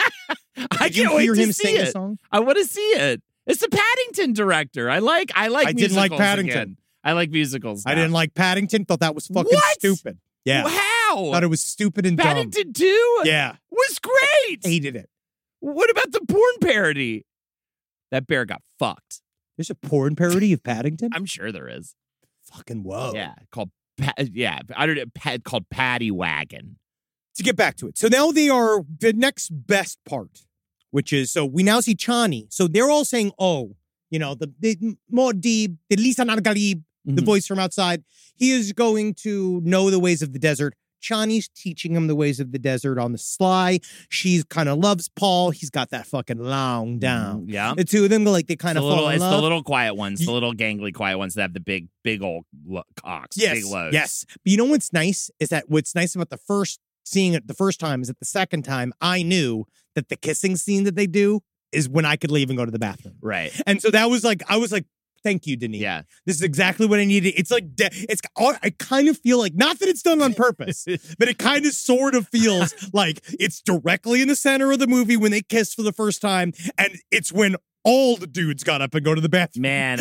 I Did you can't wait hear to him see sing it. the song? I want to see it. It's the Paddington director. I like. I like. I didn't like musicals Paddington. again. I like musicals. I now. didn't like Paddington. Thought that was fucking What? stupid. Yeah. How? Thought it was stupid and Paddington two. dumb. Yeah. was great. Hated it. What about the porn parody? That bear got fucked. There's a porn parody of Paddington? I'm sure there is. Fucking whoa. Yeah, called. Pa- yeah, I don't know. Pa- called Paddy Wagon. To get back to it. So now they are the next best part, which is, so we now see Chani. So they're all saying, oh, you know, the, the Muad'Dib, the Lisan al-Ghalib, the Mhm. voice from outside. He is going to know the ways of the desert. Chani's teaching him the ways of the desert on the sly. She kind of loves Paul. He's got that fucking long down. Yeah. The two of them go like, they kind It's of the little, fall in it's love. the little quiet ones, the Ye- little gangly quiet ones that have the big, big old lo- cocks, Yes, big loads. yes. But you know what's nice is that what's nice about the first seeing it the first time is that the second time I knew that the kissing scene that they do is when I could leave and go to the bathroom. Right. And so that was like, I was like, thank you, Denis. Yeah. This is exactly what I needed. It's like, de- it's. I kind of feel like, not that it's done on purpose, but it kind of sort of feels like it's directly in the center of the movie when they kiss for the first time, and it's when all the dudes got up and go to the bathroom. Man,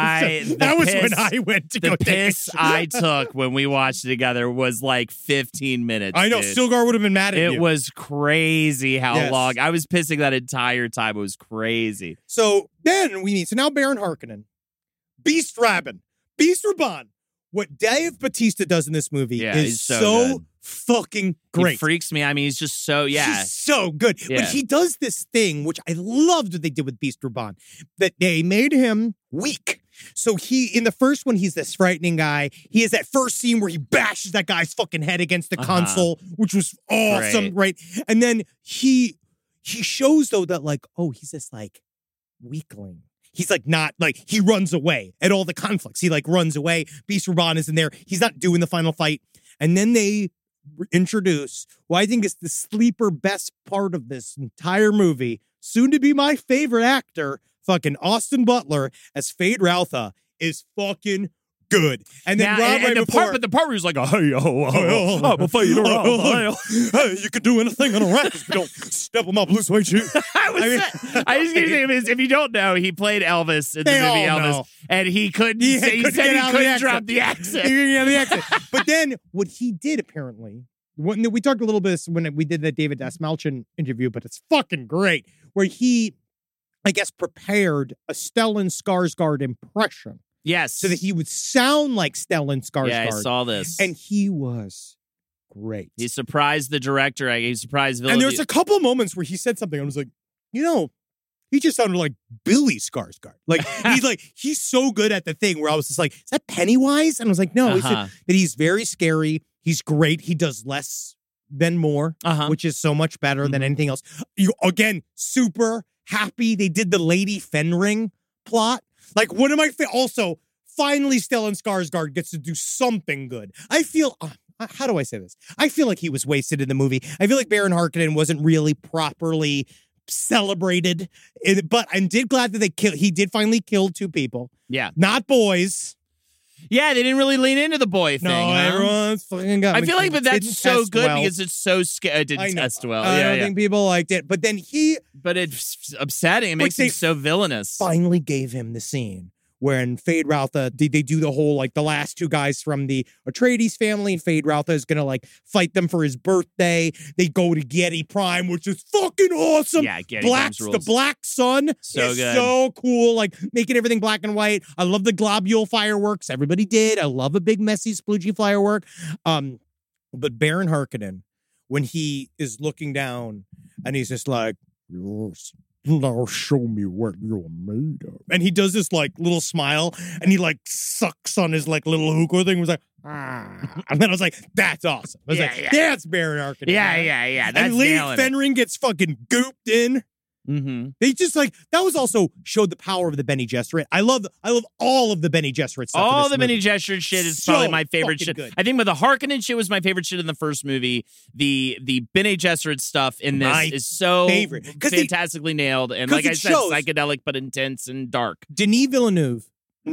I so the that was piss, when I went to the go piss take a I took when we watched it together was like fifteen minutes. I know, dude. Stilgar would have been mad at It you. was crazy how Yes. long. I was pissing that entire time. It was crazy. So then we meet. So now Baron Harkonnen, Beast Rabban, Beast Rabban. What Dave Bautista does in this movie Yeah, is he's so so, good. fucking great. He freaks me. I mean, he's just so, yeah. He's so good. Yeah. But he does this thing, which I loved what they did with Beast Rabban, that they made him weak. So he, in the first one, he's this frightening guy. He has that first scene where he bashes that guy's fucking head against the Uh-huh. console, which was awesome, Great. right? And then he he shows, though, that like, oh, he's this like weakling. He's like not like he runs away at all the conflicts. He like runs away. Beast Rabban is in there. He's not doing the final fight. And then they introduce what I think is the sleeper best part of this entire movie, soon to be my favorite actor, fucking Austin Butler as Fade Routha is fucking good. And then Now, Rob and, right and the before, part, but the part where he's like, oh, hey, oh, oh, oh, I'm a Fade Routha. Hey, you can do anything on a rack if you don't step on my blue suede shoe. I was, I I, mean- I just keep thinking of his, if you don't know, he played Elvis in the They movie all Elvis, know. and he couldn't. He say, he couldn't said get he out of the couldn't accent. drop the accent. Yeah, the accent. But then what he did apparently, when we talked a little bit when we did that David Dasmalchian interview, but it's fucking great, where he, I guess, prepared a Stellan Skarsgård impression Yes, so that he would sound like Stellan Skarsgård. Yeah, I saw this, and he was great. he surprised the director. He surprised Villeneuve. And there's a couple moments where he said something. I was like, you know, he just sounded like Billy Skarsgård. Like he's like he's so good at the thing where I was just like, is that Pennywise? And I was like, no, he's Uh-huh. that he's very scary. He's great. He does less than more, Uh-huh. which is so much better than Mhm. anything else. You again, super happy they did the Lady Fenring plot. Like one of my fa- also finally Stellan Skarsgård gets to do something good. I feel. Uh, how do I say this? I feel like he was wasted in the movie. I feel like Baron Harkonnen wasn't really properly celebrated, It- but I'm did glad that they kill. He did finally kill two people, yeah, not boys. yeah. They didn't really lean into the boy thing. No, huh? everyone's fucking got. I me. feel like, but that's Didn't so test good well. because it's so scary. It I didn't know. test well. I yeah, don't yeah. think people liked it, but then he But it's upsetting. It Like makes him they so villainous. finally gave him the scene when Fade Routha, they, they do the whole, like, the last two guys from the Atreides family, and Fade Routha is going to, like, fight them for his birthday. They go to Getty Prime, which is fucking awesome. Yeah, Getty Black, Prime's the rules. Black Sun So is good. so cool, like, making everything black and white. I love the globule fireworks. Everybody did. I love a big, messy, sploogey firework. Um, but Baron Harkonnen, when he is looking down, and he's just like, yes. Now show me what you're made of. And he does this like little smile and he like sucks on his like little hookah thing. He was like, ah. And then I was like, that's awesome. I was Yeah, like, yeah. that's Baron Harkonnen. Yeah, man. yeah, yeah. That's And Lady nailing it. Fenring gets fucking gooped in. Mm-hmm. They just like, that was also showed the power of the Bene Gesserit. I love, I love all of the Bene Gesserit stuff. in All this the movie. Bene Gesserit shit is So probably my favorite fucking shit. good. I think with the Harkonnen shit was my favorite shit in the first movie. The the Bene Gesserit stuff in this My is so favorite. 'Cause they- fantastically nailed. And 'cause like I it said, shows- psychedelic but intense and dark. Denis Villeneuve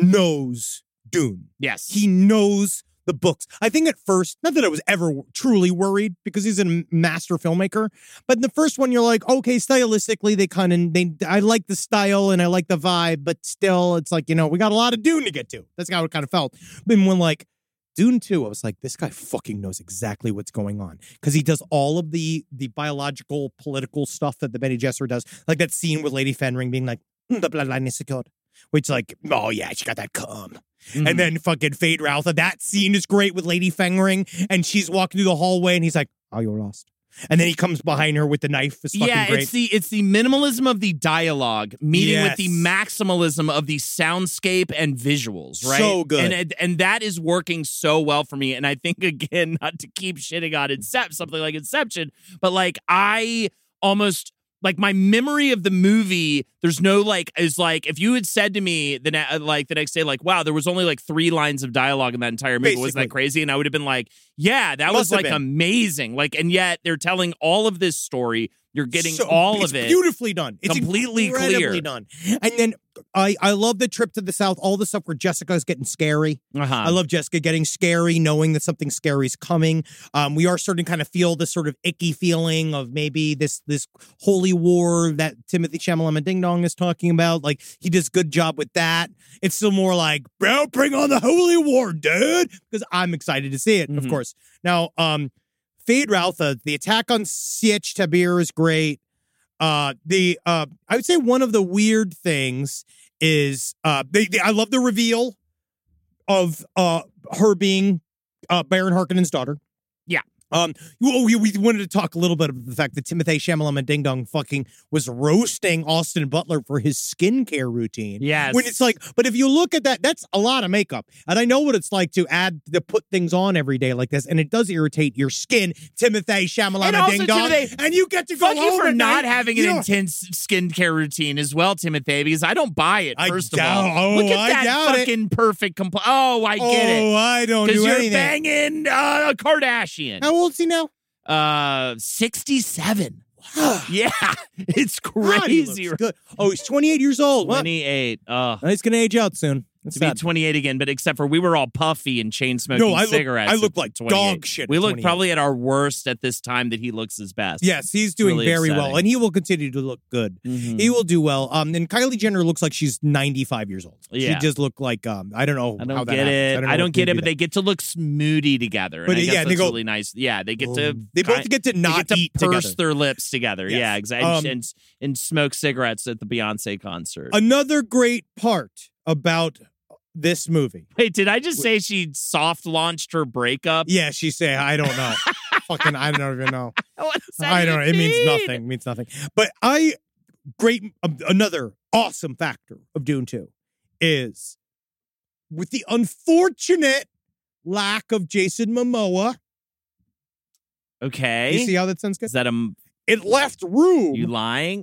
knows Dune. Yes. He knows the books. I think at first, not that I was ever truly worried because he's a master filmmaker, but in the first one, you're like, okay, stylistically, they kind of, they, I like the style and I like the vibe, but still, it's like, you know, we got a lot of Dune to get to. That's how it kind of felt. But when like Dune two, I was like, this guy fucking knows exactly what's going on because he does all of the the biological, political stuff that the Bene Gesserit does, like that scene with Lady Fenring being like, "Mm, the bloodline is secured," which like, oh yeah, she got that cum. Mm-hmm. And then fucking Fade Routha. That scene is great with Lady Fenring, and she's walking through the hallway, and he's like, "Oh, you're lost." And then he comes behind her with the knife. It's fucking yeah, great. it's the it's the minimalism of the dialogue meeting Yes. with the maximalism of the soundscape and visuals, right? So good. and and, and that is working so well for me. And I think again, not to keep shitting on Inception, something like Inception, but like I almost. Like my memory of the movie, there's no like is like if you had said to me the ne- like the next day, like wow, there was only like three lines of dialogue in that entire movie. Wasn't Basically. that crazy? And I would have been like, yeah, that Must was have like been. amazing. Like, and yet they're telling all of this story You're getting So- all it's of it. beautifully done. It's completely incredibly clear. done. And then I, I love the trip to the South, all the stuff where Jessica's getting scary. Uh-huh. I love Jessica getting scary, knowing that something scary is coming. Um, we are starting to kind of feel this sort of icky feeling of maybe this this holy war that Timothy Chalamet Ding Dong is talking about. Like, he does a good job with that. It's still more like, bro, bring on the holy war, dude, because I'm excited to see it, of Mhm. course. Now, um, Fade Routha, the attack on Sietch Tabir is great. Uh, the uh, I would say one of the weird things is uh, they, they I love the reveal of uh her being uh Baron Harkonnen's daughter. Yeah. Um, we, we wanted to talk a little bit about the fact that Timothée Chalamet Ding Dong fucking was roasting Austin Butler for his skincare routine. Yes. When it's like, but if you look at that, that's a lot of makeup. And I know what it's like to add, to put things on every day like this. And it does irritate your skin, Timothée Chalamet And also, Ding Dong. Timothée, and you get to go Fuck you home for at not night, having you an know- intense skincare routine as well, Timothy, because I don't buy it, I first doubt- of all. oh, Look at I that doubt it. fucking perfect compl- Oh, I get it. Oh, I don't Because do you're anything. banging uh, a Kardashian. How old is he now? Uh, sixty-seven. Wow. Yeah, it's God, he crazy. looks good. Oh, he's twenty-eight years old. What? twenty-eight. Oh, He's going to age out soon. That's to be sad. twenty-eight again, but except for we were all puffy and chain smoking No, I look- cigarettes. I look at like twenty-eight. dog shit at We look twenty-eight. probably at our worst at this time that he looks his best. Yes, he's doing Really very well, upsetting. and he will continue to look good. Mhm. He will do well. Um, and Kylie Jenner looks like she's ninety-five years old. Yeah. She does look like um, I don't know. I don't how that get happens. it. don't, know I don't what get they it, do but that. they get to look smoothie together. But, and I yeah, guess they that's go- really nice. Yeah, they get to. Oh, they both get to not they get eat to purse together. their lips together. Yes. Yeah, exactly. Um, and, and smoke cigarettes at the Beyonce concert. Another great part about this movie. Wait, did I just say she soft launched her breakup? Yeah, she say I don't know. Fucking, I don't even know. What does that I don't know. even It means mean? nothing. It means nothing. But I, great, um, another awesome factor of Dune two is with the unfortunate lack of Jason Momoa. Okay. You see how that sounds good? Is that a It left room you lying?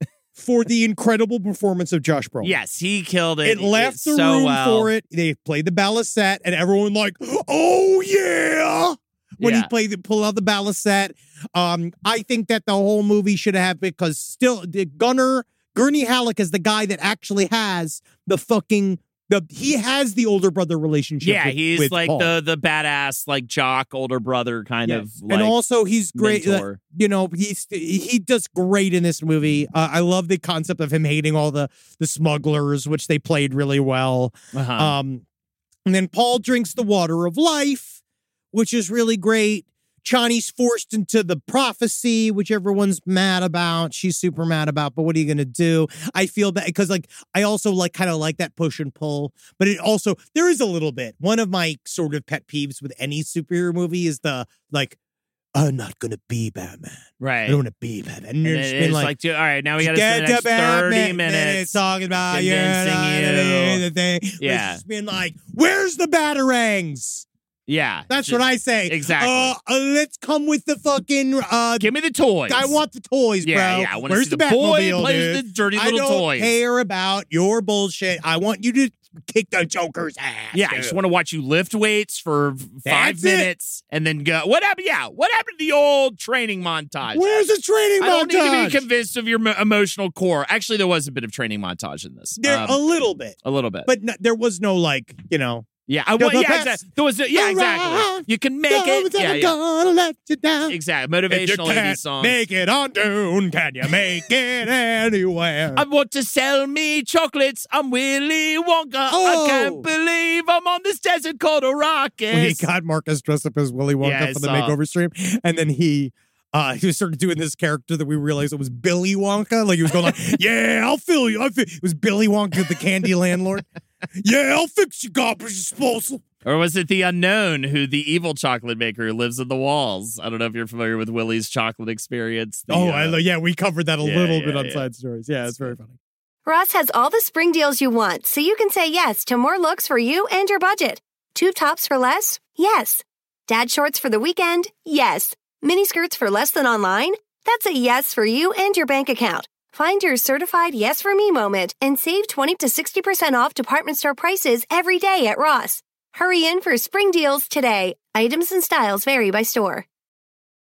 for the incredible performance of Josh Brolin. Yes, he killed it. It left It's the so room well. for it. They played the balisette, and everyone like, oh yeah. When Yeah. he played, the, pull out the balisette. Um, I think that the whole movie should have, because still, the Gunnar Gurney Halleck is the guy that actually has the fucking the. He has the older brother relationship. Yeah, with- he's with like Paul. the the badass, like jock older brother kind Yeah. of. Like, and also he's great. uh, mentor. you know, he's he does great in this movie. Uh, I love the concept of him hating all the the smugglers, which they played really well. Uh-huh. Um, and then Paul drinks the water of life, which is really great. Chani's forced into the prophecy, which everyone's mad about. She's super mad about, but what are you going to do? I feel bad because, like, I also like kind of like that push and pull, but it also, there is a little bit. One of my sort of pet peeves with any superhero movie is the, like, I'm not going to be Batman. right. I don't want to be Batman. And And you're then just it's being like, like, dude, all right, now we got to get spend the next to Batman thirty minutes. talking about you, convincing you. the thing. Yeah. It's just being like, where's the batarangs? Yeah, That's just- what I say. Exactly. Uh, uh, let's come with the fucking. Uh, Give me the toys. I want the toys, Yeah, bro. yeah, I wanna Where's see the, the boy Batmobile, plays dude? the dirty I little don't toys. care about your bullshit. I want you to kick the Joker's ass. Yeah, I dude. just want to watch you lift weights for f- five That's it. minutes and then go. What happened? Yeah, what happened to the old training montage? Where's the training I don't montage? need to be convinced of your mo- emotional core. Actually, there was a bit of training montage in this. There, Um, a little bit, a little bit. but no, there was no like, you know. yeah, I, the well, yeah, best exactly. There was a, yeah, around. exactly. You can make No it. one's Yeah, ever yeah. gonna let you down. Exactly. If you Motivational eighties can't song. make it on Dune, can you make it anywhere? I want to sell me chocolates. I'm Willy Wonka. Oh. I can't believe I'm on this desert called Arrakis. When he got Marcus dressed up as Willy Wonka Yeah, I for the saw. makeover stream, and then he uh he started doing this character that we realized it was Billy Wonka. Like he was going like, "Yeah, I'll fill you." I'll fi-. It was Billy Wonka, the candy landlord. Yeah, I'll fix your garbage disposal. Or was it the unknown, who the evil chocolate maker who lives in the walls? I don't know if you're familiar with Willy's chocolate experience. The, oh, uh, I, lo- yeah, we covered that a yeah, little yeah, bit on yeah. Side Stories. Yeah, it's very funny. Ross has all the spring deals you want, so you can say yes to more looks for you and your budget. Tube tops for less? Yes. Dad shorts for the weekend? Yes. Mini skirts for less than online? That's a yes for you and your bank account. Find your certified yes for me moment and save twenty to sixty percent off department store prices every day at Ross. Hurry in for spring deals today. Items and styles vary by store.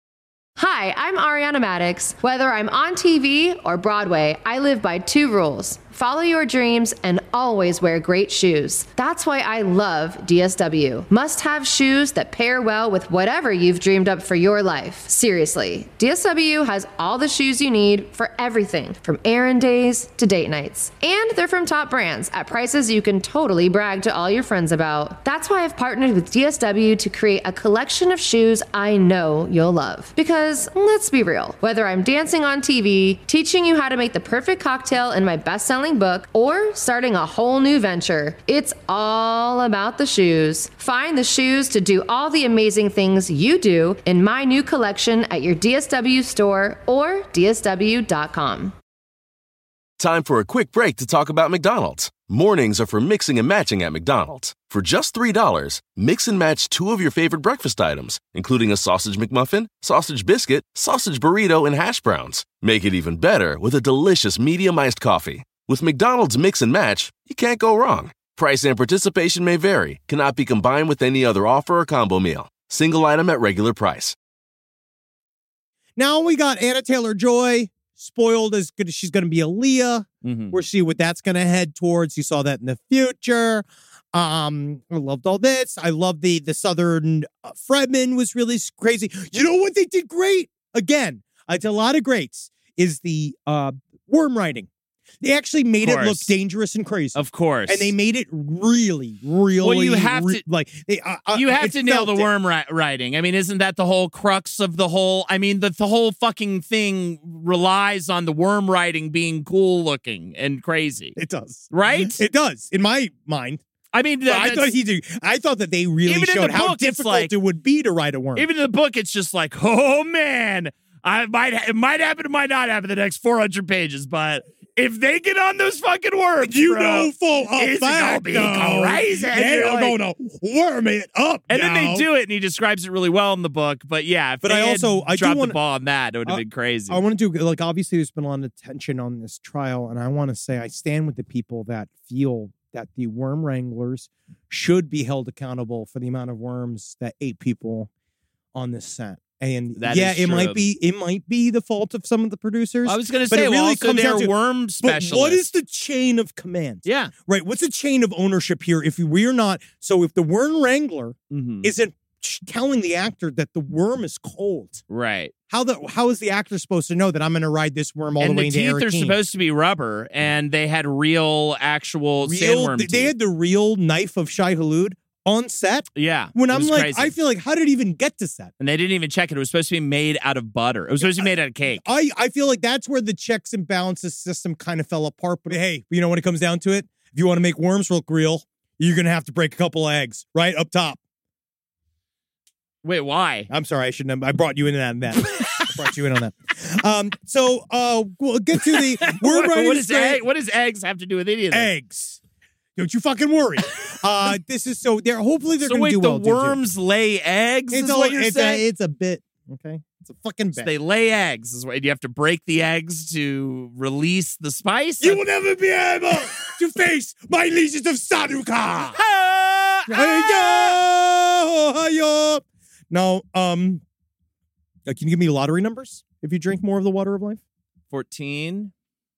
Hi, I'm Ariana Maddox. Whether I'm on T V or Broadway, I live by two rules. Follow your dreams and always wear great shoes. That's why I love D S W. Must-have shoes that pair well with whatever you've dreamed up for your life. Seriously, D S W has all the shoes you need for everything, from errand days to date nights. And they're from top brands at prices you can totally brag to all your friends about. That's why I've partnered with D S W to create a collection of shoes I know you'll love. Because, let's be real, whether I'm dancing on T V, teaching you how to make the perfect cocktail in my best-selling book, or starting a whole new venture, it's all about the shoes. Find the shoes to do all the amazing things you do in my new collection at your D S W store or D S W dot com. Time for a quick break to talk about McDonald's. Mornings are for mixing and matching at McDonald's. For just three dollars, mix and match two of your favorite breakfast items, including a sausage McMuffin, sausage biscuit, sausage burrito, and hash browns. Make it even better with a delicious medium iced coffee. With McDonald's Mix and Match, you can't go wrong. Price and participation may vary. Cannot be combined with any other offer or combo meal. Single item at regular price. Now we got Anna Taylor-Joy, spoiled as good as she's going to be Aaliyah. Mm-hmm. We'll see what that's going to head towards. You saw that in the future. Um, I loved all this. I love the the Southern uh, Fredman was really crazy. You know what they did great? Again, it's a lot of greats, is the uh, worm writing. They actually made it look dangerous and crazy. Of course. And they made it really, really, well, you have re- to, like, they, uh, uh, you have to nail the it. worm ri- writing. I mean, isn't that the whole crux of the whole, I mean, the, the whole fucking thing relies on the worm writing being cool looking and crazy. It does. Right? It does, in my mind. I mean, But I thought he did. I thought that they really showed how book, difficult like, it would be to write a worm. Even in the book, it's just like, oh man, I might it might happen, it might not happen the next four hundred pages, but if they get on those fucking worms, you bro, know for a it's fact, gonna be though, crazy. they're Like- gonna worm it up. And then now. they do it, and he describes it really well in the book. But yeah, if But they I had also- I do dropped wanna- the ball on that, it would have Uh, been crazy. I want to do, like, obviously there's been a lot of attention on this trial, and I want to say I stand with the people that feel that the worm wranglers should be held accountable for the amount of worms that ate people on this set. And That yeah, is it true. might be it might be the fault of some of the producers. I was going to but say, it well, really also comes they're down to worm But specialists. what is the chain of command? Yeah. Right. What's the chain of ownership here? If we're not, so if the worm wrangler Mhm. isn't telling the actor that the worm is cold, Right. how the how is the actor supposed to know that I'm going to ride this worm all And the way the into teeth are Arakeen? supposed to be rubber, and they had real, actual Real, sandworm they teeth. had the real knife of Shai Hulud on set. Yeah. When it I'm was like, crazy. I feel like, how did it even get to set? And they didn't even check it. It was supposed to be made out of butter. It was supposed to be made out of cake. I, I feel like that's where the checks and balances system kind of fell apart. But hey, you know, when it comes down to it, if you want to make worms look real, you're going to have to break a couple eggs right up top. Wait, why? I'm sorry, I shouldn't have. I brought you into that. that. I brought you in on that. Um, so uh, we'll get to the worm what, writing. what, is straight- egg, what does eggs have to do with any of this? eggs. Don't you fucking worry. Uh, this is so. They're hopefully they're So going to wait, do the well. Juju. worms lay eggs It's is a, what you're it's saying? A, it's a bit. Okay, it's a fucking So bit. they lay eggs. Is what, you have to break the eggs to release the spice? You will never be able to face my legions of Sanuka. Ah, Hey-yo! No, um, uh, can you give me lottery numbers if you drink more of the water of life? fourteen.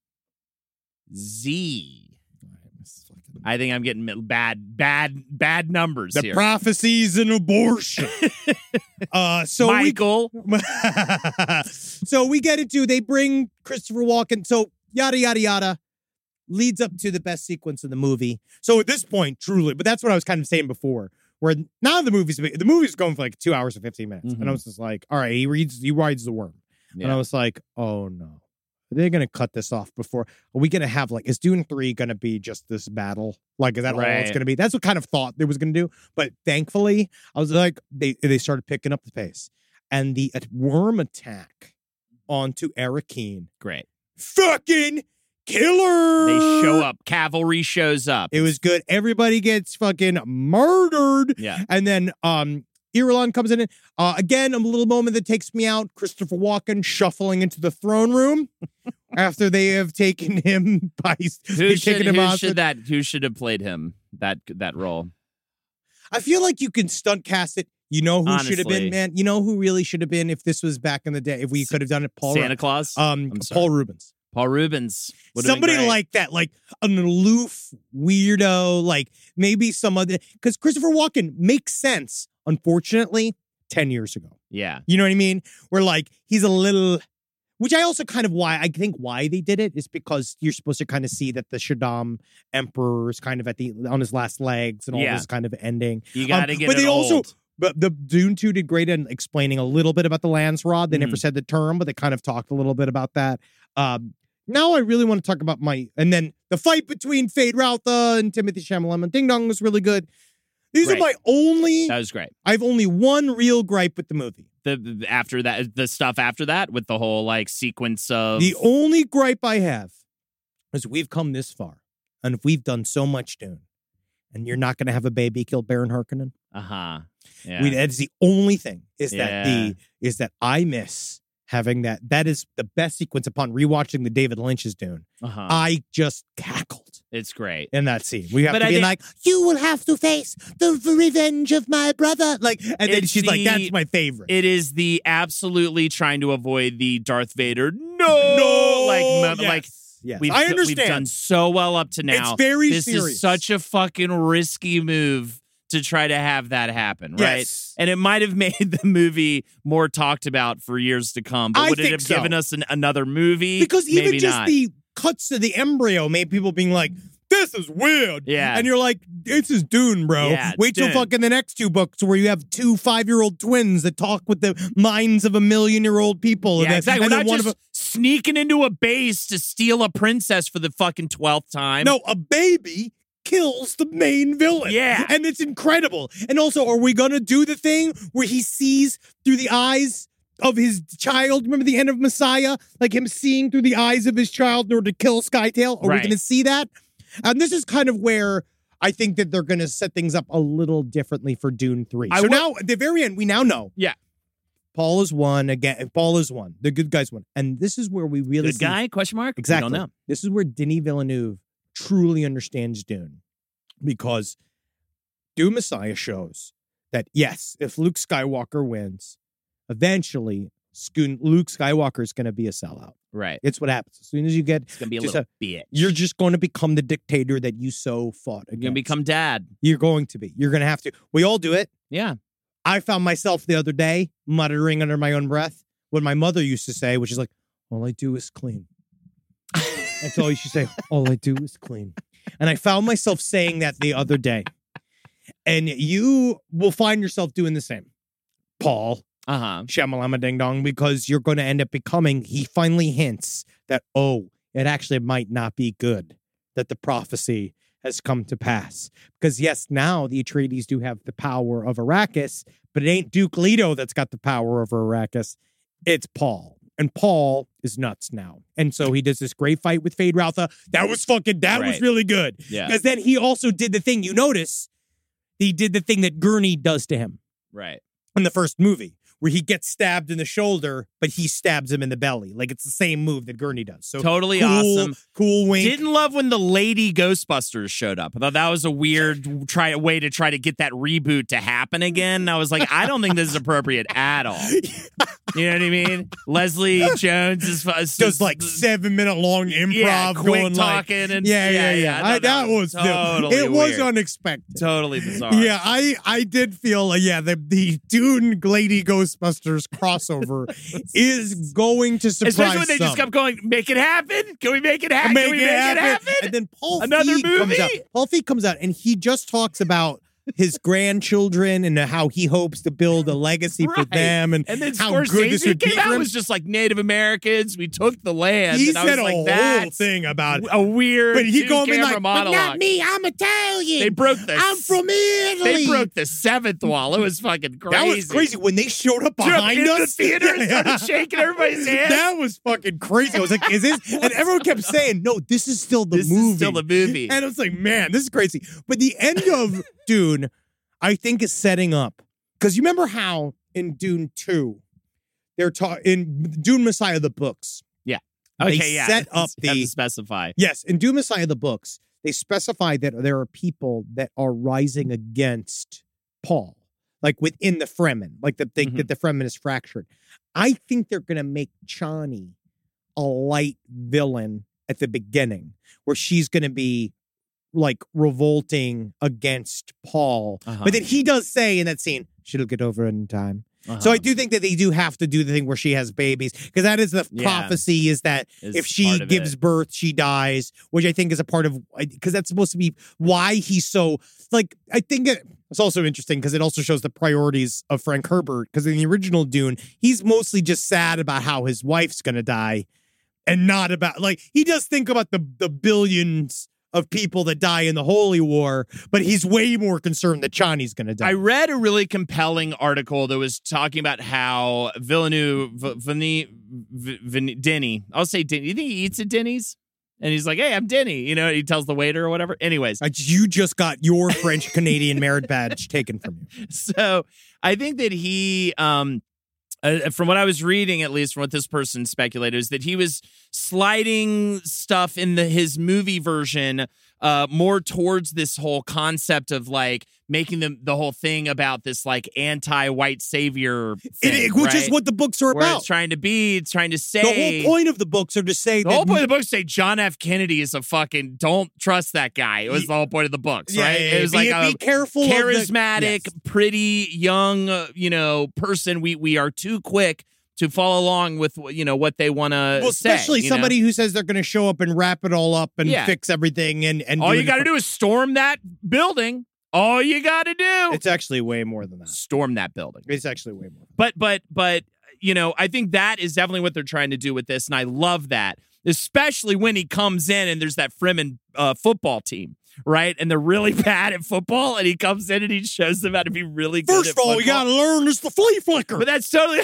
Z. I think I'm getting bad, bad, bad numbers The here. prophecies and abortion. uh, so Michael. We, so we get into, they bring Christopher Walken. So yada, yada, yada. Leads up to the best sequence in the movie. So at this point, truly, but that's what I was kind of saying before, where now the movie's, the movie's going for like two hours and fifteen minutes. Mhm. And I was just like, all right, he reads, he rides the worm. Yeah. And I was like, oh no. Are they going to cut this off before? Are we going to have, like, is Dune three going to be just this battle? Like, is that all it's Right. going to be? That's what kind of thought they was going to do. But thankfully, I was like, they they started picking up the pace. And the uh, worm attack onto Arakeen. Great. Fucking killer. They show up. Cavalry shows up. It was good. Everybody gets fucking murdered. Yeah. And then um, Irulan comes in. Uh, again, a little moment that takes me out. Christopher Walken shuffling into the throne room after they have taken him by Who they've should, taken him who out. should that? Who should have played him? That that role. I feel like you can stunt cast it. You know who should have Honestly. been, man? You know who really should have been if this was back in the day? If we could have done it, Paul Santa Ru- Claus? Um, I'm sorry. Paul Rubens. Paul Rubens. Would've been Somebody great. like that, like an aloof weirdo, like maybe some other. Because Christopher Walken makes sense, unfortunately, ten years ago. Yeah. You know what I mean? Where like he's a little, which I also kind of why I think why they did it is because you're supposed to kind of see that the Shaddam Emperor is kind of at the on his last legs and all Yeah. this kind of ending. You got to Um, get but it they also. old. But the Dune two did great in explaining a little bit about the Lance Rod. They never Mhm. said the term, but they kind of talked a little bit about that. Um, now I really want to talk about my and then the fight between Fade Routha and Timothy Chalamet and Ding Dong was really good. These Great. are my only. That was great. I have only one real gripe with the movie. The, the after that, the stuff after that with the whole like sequence of The only gripe I have is we've come this far, and if we've done so much Dune, and you're not going to have a baby kill Baron Harkonnen. uh huh. Yeah. We, that's the only thing is that Yeah. the is that I miss having that. That is the best sequence upon rewatching the David Lynch's Dune. uh-huh. I just cackled It's great. in that scene. We have But to I be think- like, you will have to face the revenge of my brother. Like, and then It's she's like, the- that's my favorite. It is the absolutely trying to avoid the Darth Vader. No, no, like mo- yes. like yes. we've, I understand. We've done so well up to now. It's very this serious. is such a fucking risky move to try to have that happen, right? Yes. And it might have made the movie more talked about for years to come. But I would it think have so. given us an, another movie? Because even Maybe just not. the cuts to the embryo made people being like, this is weird. Yeah. And you're like, this is Dune, bro. Yeah, it's Wait till Dune. fucking the next two books where you have two five-year-old twins that talk with the minds of a million-year-old people. Yeah, and then, exactly. and We're then not one just of them, sneaking into a base to steal a princess for the fucking twelfth time. no, a baby kills the main villain. Yeah. And it's incredible. And also, are we going to do the thing where he sees through the eyes of his child? Remember the end of Messiah? Like him seeing through the eyes of his child in order to kill Skytail? Are we Right. going to see that? And this is kind of where I think that they're going to set things up a little differently for Dune three. I So will- now, at the very end, we now know. Yeah. Paul is one again. Paul is one. The good guys won. And this is where we really Good see, guy? Question mark? We Exactly. don't know. This is where Denis Villeneuve truly understands Dune. Because Dune Messiah shows that, yes, if Luke Skywalker wins, eventually Sco- Luke Skywalker is going to be a sellout. Right. It's what happens. As soon as you get, It's gonna be a just little bitch. you're just going to become the dictator that you so fought against. You're gonna become dad. You're going to be. You're going to have to. We all do it. Yeah. I found myself the other day muttering under my own breath what my mother used to say, which is like, all I do is clean. That's all you should say. All I do is clean. And I found myself saying that the other day. And you will find yourself doing the same. Paul, Uh huh. Shamalama Ding Dong, because you're going to end up becoming, he finally hints that, oh, it actually might not be good that the prophecy has come to pass. Because yes, now the Atreides do have the power of Arrakis, but it ain't Duke Leto that's got the power over Arrakis. It's Paul. And Paul is nuts now. And so he does this great fight with Fade Routha. That was fucking, that was Right. really good. Yeah. Because then he also did the thing, you notice, he did the thing that Gurney does to him Right. in the first movie, where he gets stabbed in the shoulder, but he stabs him in the belly. Like it's the same move that Gurney does. So Totally cool, awesome. Cool wink. Didn't love when the lady Ghostbusters showed up. I thought that was a weird try way to try to get that reboot to happen again. I was like, I don't think this is appropriate at all. You know what I mean? Leslie Jones is, is Does like seven minute long improv yeah, quick going talking like, and yeah, yeah, yeah. I I- thought that was totally it was weird. unexpected. Totally bizarre. Yeah, I I did feel like yeah the the Dune Lady Ghostbusters crossover is going to surprise Especially when they some. just kept going, make it happen. Can we make it happen? Make Can we it make happen. it happen? And then Paul Another Feig comes movie? out. Paul Feig comes out and he just talks about his grandchildren and how he hopes to build a legacy for Right. them and, And then how good this Scorsese would be came for out him. was just like Native Americans. We took the land. He and I was said a like, whole that's thing about a weird but he going two-camera like, but monologue. not me, I'm Italian. They broke the I'm from Italy. They broke the seventh wall. It was fucking crazy. That was crazy when they showed up Showed up behind in the us. theater and started shaking everybody's hand. That was fucking crazy. I was like, is this? And everyone kept saying, no, this is still the This movie. is still the movie. And I was like, man, this is crazy. But the end of Dune, I think, is setting up. Because you remember how in Dune two, they're ta- in Dune Messiah, the books. Yeah. They Okay, yeah. set up You have the- to specify. Yes, in Dune Messiah, the books, they specify that there are people that are rising against Paul. like within the Fremen, like that they Mhm. that the Fremen is fractured. I think they're gonna make Chani a light villain at the beginning, where she's gonna be like revolting against Paul, Uh-huh. but then he does say in that scene, "She'll get over it in time." Uh-huh. So I do think that they do have to do the thing where she has babies, because that is the Yeah. prophecy, is that Is if she part of gives it. birth, she dies, which I think is a part of, because that's supposed to be why he's so, like, I think it, it's also interesting because it also shows the priorities of Frank Herbert, because in the original Dune, he's mostly just sad about how his wife's going to die and not about, like, he does think about the the billions of people that die in the Holy War, but he's way more concerned that Chani's going to die. I read a really compelling article that was talking about how Villeneuve, V- Vinny, V- Vin- Denny, I'll say Denny. You think he eats at Denny's? And he's like, hey, I'm Denny. You know, he tells the waiter or whatever. Anyways. Uh, You just got your French-Canadian merit badge taken from you. So I think that he, um, uh, from what I was reading, at least from what this person speculated, is that he was sliding stuff in the his movie version uh, more towards this whole concept of like making the, the whole thing about this like anti-white savior thing, It, which is right? what the books are Where about. it's trying to be, it's trying to say. The whole point of the books are to say The that whole point of the books say John F. Kennedy is a fucking don't trust that guy. It was the whole point of the books, Yeah, right? yeah, It was be- like be a careful of the- charismatic, yes. pretty young, uh, you know, person. We we are too quick to follow along with you know what they want to well, say. especially you know? somebody who says they're going to show up and wrap it all up and Yeah. fix everything and and All do you it got to in- do is storm that building. All you got to do It's actually way more than that. storm that building. It's actually way more. But but but you know, I think that is definitely what they're trying to do with this, and I love that, especially when he comes in and there's that Fremen uh, football team, right? And they're really bad at football, and he comes in and he shows them how to be really good. First at of all, we football. got to learn is the flea flicker. But that's totally.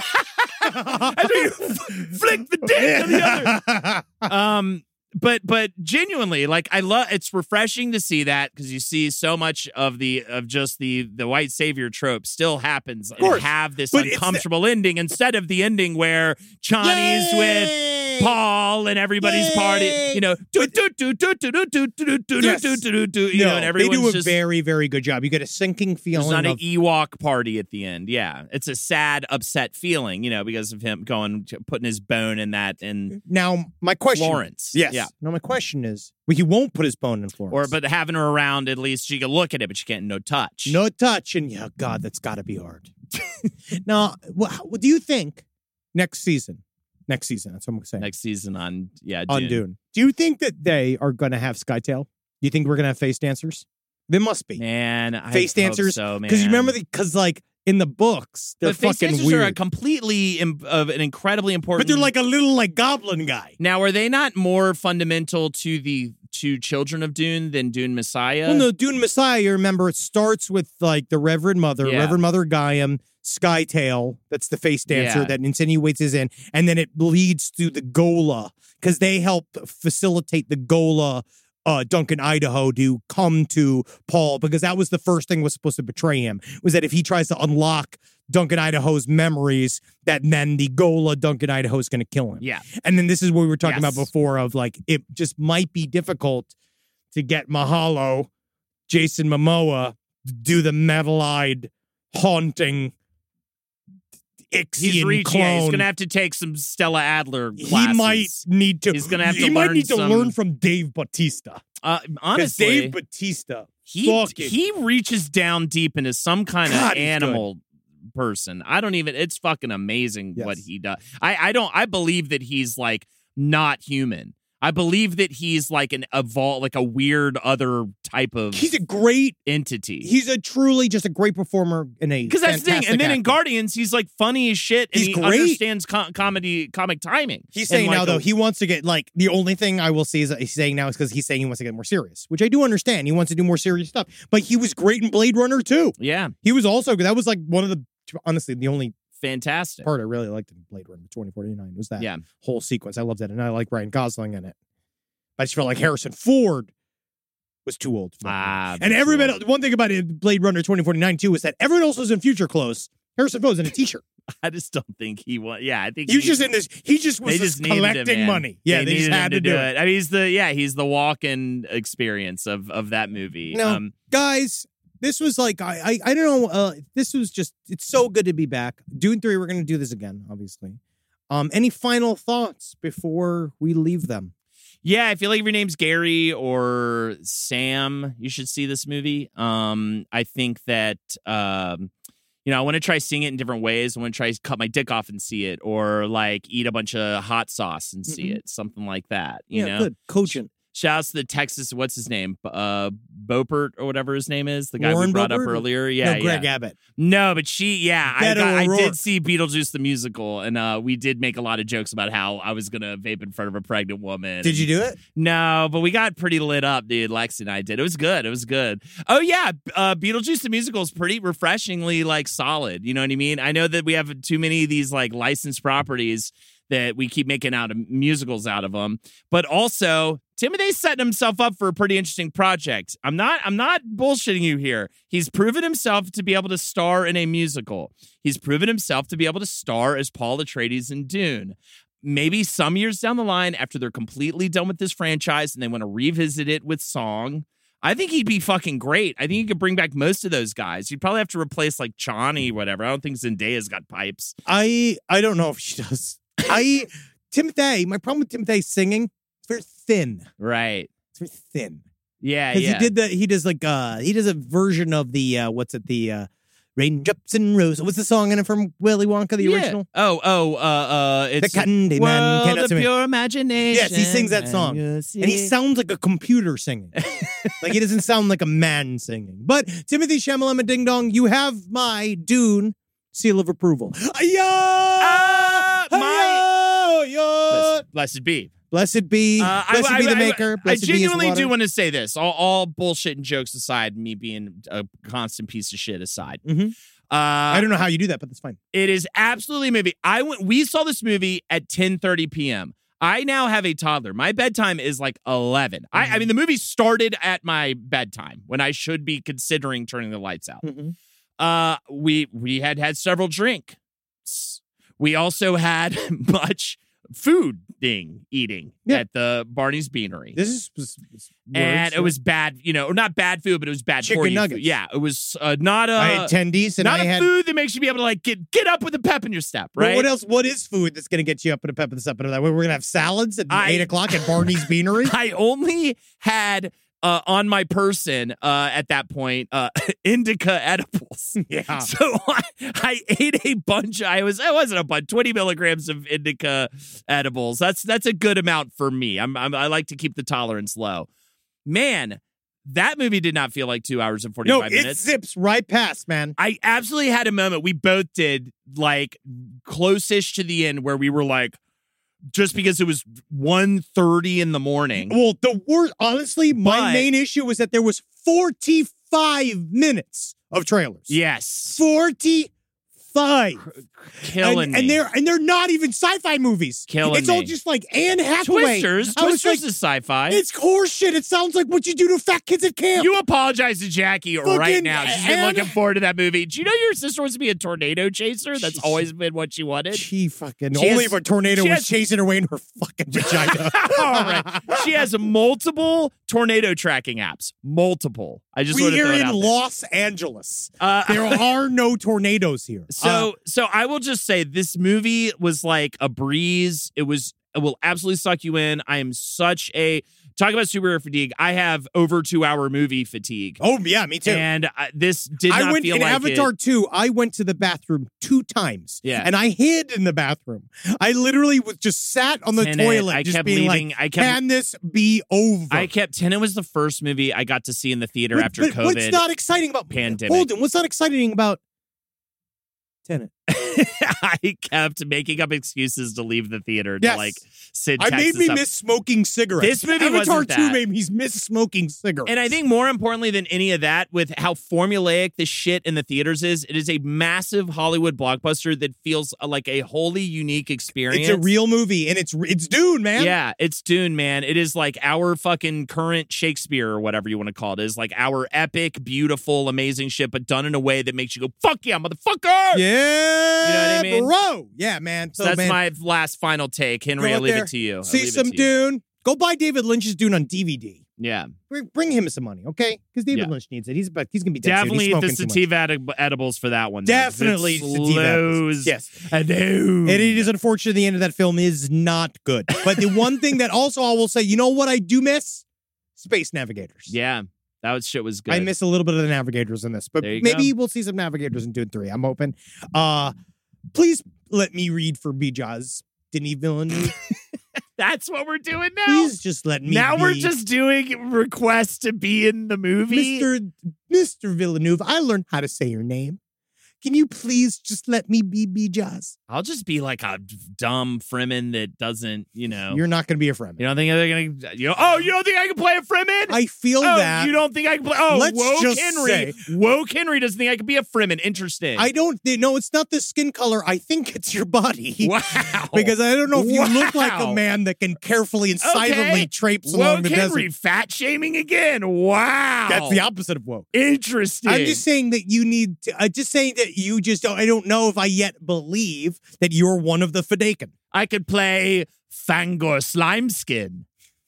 I mean, flick the dick of the other. Um, but but genuinely, like I love. It's refreshing to see that because you see so much of the of just the the white savior trope still happens and course. have this But it's uncomfortable ending instead of the ending where Chani's Yay! with Paul and everybody's party. You know, do do do do do do do do do Yes. do do do. You No, know, and they everyone's do a just. very, very good job. You get a sinking It's feeling not an of Ewok party at the end. Yeah, it's a sad, upset feeling, you know, because of him going to, putting his bone in that in now. My question, Florence. yes, Yeah. No, my question is, well, he won't put his bone in Florence, or but having her around at least she can look at it, but she can't no touch. no touch, and yeah, God, that's got to be hard. Now, what, what do you think next season? Next season, that's what I'm saying. Next season on yeah on Dune. Dune. Do you think that they are going to have Skytail? Do you think we're going to have face dancers? There must be Man, I face hope dancers. So man, Because you remember the because like in the books they're the face fucking dancers weird, are a completely Im- of an incredibly important. but they're like a little like goblin guy. now are they not more fundamental to the to Children of Dune than Dune Messiah? Well, no, Dune Messiah. You remember it starts with like the Reverend Mother, Yeah. Reverend Mother Gaiam, Skytail. That's the face dancer Yeah. that insinuates his in, and then it leads to the Gola because they help facilitate the Gola. Uh, Duncan Idaho to come to Paul because that was the first thing was supposed to betray him was that if he tries to unlock Duncan Idaho's memories that then the Gola Duncan Idaho is going to kill him. Yeah. And then this is what we were talking Yes. about before of like it just might be difficult to get Mahalo, Jason Momoa, to do the metal-eyed haunting Ixian He's reaching. clone. Yeah, he's gonna have to take some Stella Adler classes. He might need to. He's gonna have to He might learn need to some- learn from Dave Bautista. Uh, Because honestly, Dave Bautista, he fucking, he reaches down deep into some kind God, of he's animal person. I don't even. It's fucking amazing Yes. what he does. I I don't. I believe that he's like not human. I believe that he's like an evol like a weird other type of he's a great. entity. He's a truly just a great performer in a Because that's the thing. fantastic And then in actor. Guardians, he's like funny as shit, and He's he great. understands co- comedy, comic timing. He's And saying like now, though, a- he wants to get, like, the only thing I will say is that he's saying now is because he's saying he wants to get more serious, which I do understand. He wants to do more serious stuff. But he was great in Blade Runner, too. yeah, He was also, that was, like, one of the, honestly, the only fantastic. part I really liked in Blade Runner twenty forty-nine was that Yeah. whole sequence. I loved it. And I like Ryan Gosling in it. I just felt like Harrison Ford was too old for that. Ah, and too everybody, old. one thing about it, Blade Runner twenty forty-nine, too, is that everyone else was in future clothes. Harrison Ford was in a t-shirt. I just don't think he was. Yeah, I think He was just in this, he just was They just just needed him, collecting man. money. Yeah, they, they, just needed had him to do it. I mean, he's the yeah, he's the walk-in experience of of that movie. No, Um, guys, this was like, I, I, I don't know. Uh, this was just, it's so good to be back. Dune three, we're going to do this again, obviously. Um, any final thoughts before we leave them? Yeah, I feel like if your name's Gary or Sam, you should see this movie. Um, I think that, um, you know, I want to try seeing it in different ways. I want to try cut my dick off and see it, or like eat a bunch of hot sauce and see Mhm. it, something like that. You Yeah, know, good. Cogent. Shouts to the Texas, what's his name? Uh, Beaupert or whatever his name is, the guy Warren we brought Beaupert? up earlier. Yeah, No, Greg yeah. Abbott. No, but she, yeah, I, Beto got, I O'Rourke. did see Beetlejuice the musical, and uh, we did make a lot of jokes about how I was gonna vape in front of a pregnant woman. Did you do it? No, but we got pretty lit up, dude. Lexi and I did. It was good. It was good. Oh yeah, uh, Beetlejuice the musical is pretty refreshingly like solid. You know what I mean? I know that we have too many of these like licensed properties that we keep making out of musicals out of them, but also Timothy's setting himself up for a pretty interesting project. I'm not. I'm not bullshitting you here. He's proven himself to be able to star in a musical. He's proven himself to be able to star as Paul Atreides in Dune. Maybe some years down the line, after they're completely done with this franchise and they want to revisit it with song, I think he'd be fucking great. I think you could bring back most of those guys. You'd probably have to replace like Chani, whatever. I don't think Zendaya's got pipes. I I don't know if she does. I Timothy, my problem with Timothy singing, it's very thin. Right. It's very thin. Yeah, Because yeah. he did the he does like uh he does a version of the uh what's it, the uh Raindrops and Roses. What's the song in it from Willy Wonka, the Yeah. original? Oh, oh, uh, uh, it's The Candy Man World cannot of swim. Pure Imagination. Yes, he sings that song. you And he see- sounds like a computer singing. Like he doesn't sound like a man singing. But Timothy Chalamet Ding Dong, you have my Dune seal of approval. Ay-ya! Ah, my- Ay-ya! Blessed, blessed be. Blessed be, Uh, blessed I, be the I- I- maker. I Blessed be his genuinely water. do want to say this. All, all bullshit and jokes aside, me being a constant piece of shit aside. Mhm. Uh, I don't know how you do that, but that's fine. It is absolutely a movie. I went. We saw this movie at ten thirty p.m. I now have a toddler. My bedtime is like eleven. I, Mm-hmm. I mean, the movie started at my bedtime when I should be considering turning the lights out. Mhm. Uh, we we had had several drinks. We also had much food thing eating Yeah. at the Barney's Beanery. This is, this is and words, it was bad, you know, or not bad food, but it was bad Chicken for you. nuggets. food. Yeah, it was uh, not a I had tendies and not I a had. food that makes you be able to like get get up with a pep in your step, But right? what else? What is food that's going to get you up in a pep and step? We're going to have salads at I- eight o'clock at Barney's Beanery. I only had uh, on my person uh, at that point uh, indica edibles. Yeah. So I, I ate a bunch. I was it wasn't a bunch, twenty milligrams of indica edibles. That's that's a good amount for me. I'm, I'm I like to keep the tolerance low. Man, that movie did not feel like two hours and forty No, five it minutes. zips right past, man. I absolutely had a moment. We both did like close-ish to the end where we were like, just because it was one thirty in the morning. Well, the worst, honestly, my But- main issue was that there was forty-five minutes of trailers. Yes. forty-five. Killing and, me. and they're and they're not even sci-fi movies. Killing It's all me. just like Anne Hathaway. Twisters. I was Twisters like, is sci-fi. it's horseshit. It sounds like what you do to fat kids at camp. You apologize to Jackie right Fucking now. She's been Anne- looking forward to that movie. Do you know your sister wants to be a tornado chaser? That's She- always been what she wanted. She fucking She only has- if a tornado she was has- chasing her way in her fucking vagina. All right. She has multiple tornado tracking apps. Multiple. I just want to We're throw it in out there. Los Angeles. Uh, There are no tornadoes here. So, Uh, so I will just say this movie was like a breeze. It was, it will absolutely suck you in. I am such a talk about superhero fatigue. I have over two hour movie fatigue. oh yeah, me too. And I, this did I not went feel in like Avatar it. two. I went to the bathroom two times. Yeah. and I hid in the bathroom. I literally was just sat on the Tenet, toilet, I just kept being leaving- like, I kept- "Can this be over?" I kept Tenet was the first movie I got to see in the theater But- after but COVID. What's not exciting about pandemic. Holden? What's not exciting about Tenet? I kept making up excuses to leave the theater Yes. to like sit. I made me up. miss smoking cigarettes. This movie Avatar wasn't two that. made me miss smoking cigarettes. And I think more importantly than any of that, with how formulaic this shit in the theaters is, it is a massive Hollywood blockbuster that feels uh, like a wholly unique experience. it's a real movie, and it's it's Dune, man. Yeah, it's Dune, man. It is like our fucking current Shakespeare or whatever you want to call it. It is like our epic, beautiful, amazing shit, but done in a way that makes you go, fuck yeah, motherfucker! Yeah, You know what I mean? bro. Yeah, man. So So, that's man, my last final take. Henry, go I'll out leave there, it to you. I'll See leave it some to you. Dune. Go buy David Lynch's Dune on D V D. Yeah. Bring, bring him some money, okay? Because David Yeah. Lynch needs it. He's but he's gonna be dead soon. Definitely He's eat the smoking too much. sativa edi- edibles for that one. though, 'cause Definitely it's sativa edibles. slows Yes. a dude. And it is unfortunate the end of that film is not good. But the one thing that also I will say, you know what I do miss? Space Navigators. Yeah, that was, shit was good. I miss a little bit of the Navigators in this, but There you maybe go. we'll see some Navigators in Dune three. I'm hoping. Uh, please let me read for Bijaz Denis Villeneuve. That's what we're doing now. Please just let me. now be. we're just doing requests to be in the movie. Mister Mister Villeneuve. I learned how to say your name. Can you please just let me be Bijaz? I'll just be like a dumb Fremen that doesn't, you know. You're not going to be a Fremen. You don't think they're gonna? You know, oh, you don't think I can play a Fremen? I feel oh, that. you don't think I can play? Oh, Let's Woke just Henry. say- Woke Henry doesn't think I can be a Fremen. Interesting. I don't. No, it's not the skin color. I think it's your body. Wow. Because I don't know if you look like a Wow. man that can carefully and silently Okay. traipse along Woke the Henry desert. fat shaming again. Wow. That's the opposite of woke. Interesting. I'm just saying that you need to. I'm just saying that you just don't. I don't know if I yet believe that you're one of the Fadaken. I could play Fangor Slimeskin.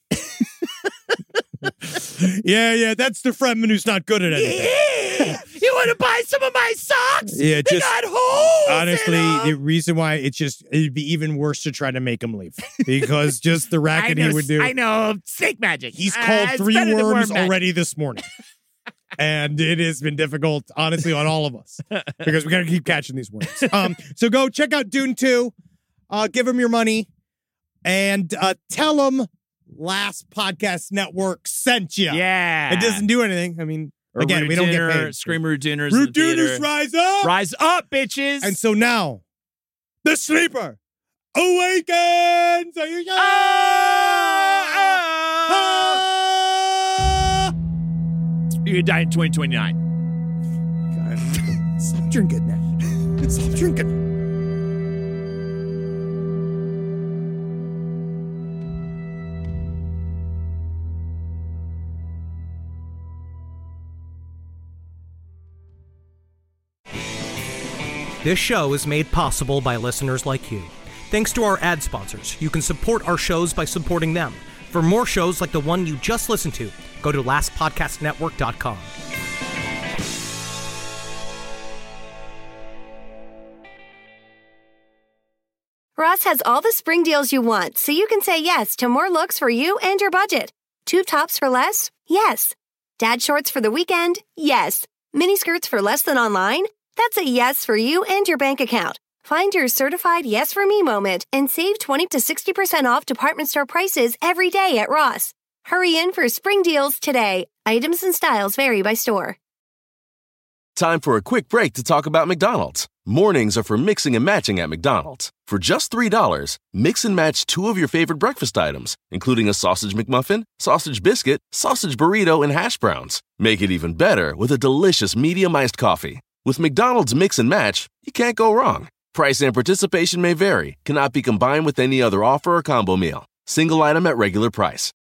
Yeah, yeah, that's the Fremen who's not good at anything. Yeah. You want to buy some of my socks? Yeah, they just- got holes. Honestly, in 'em. the reason why it's just it'd be even worse to try to make him leave because just the I racket know, he would do. I know snake magic. He's Uh, called it's three better than worms worm magic. already this morning. And it has been difficult, honestly, on all of us because we got to keep catching these worms. Um, so go check out Dune two. Uh, give him your money and uh, tell him Last Podcast Network sent you. Yeah, It doesn't do anything. I mean, Or again, Root we don't Dinner, get paid. Scream Root Dinners. in Root the theater. Dinners rise up. Rise up, bitches. And so now, the sleeper awakens. Are you Ah, ah. Ah! You die in twenty twenty-nine. God, stop drinking that. Stop drinking. This show is made possible by listeners like you. Thanks to our ad sponsors, you can support our shows by supporting them. For more shows like the one you just listened to, go to last podcast network dot com. Ross has all the spring deals you want, so you can say yes to more looks for you and your budget. Tube tops for less? Yes. Dad shorts for the weekend? Yes. Mini skirts for less than online? That's a yes for you and your bank account. Find your certified yes for me moment and save twenty to sixty percent off department store prices every day at Ross. Hurry in for spring deals today. Items and styles vary by store. Time for a quick break to talk about McDonald's. Mornings are for mixing and matching at McDonald's. For just three dollars, mix and match two of your favorite breakfast items, including a sausage McMuffin, sausage biscuit, sausage burrito, and hash browns. Make it even better with a delicious medium iced coffee. With McDonald's Mix and Match, you can't go wrong. Price and participation may vary, cannot be combined with any other offer or combo meal. Single item at regular price.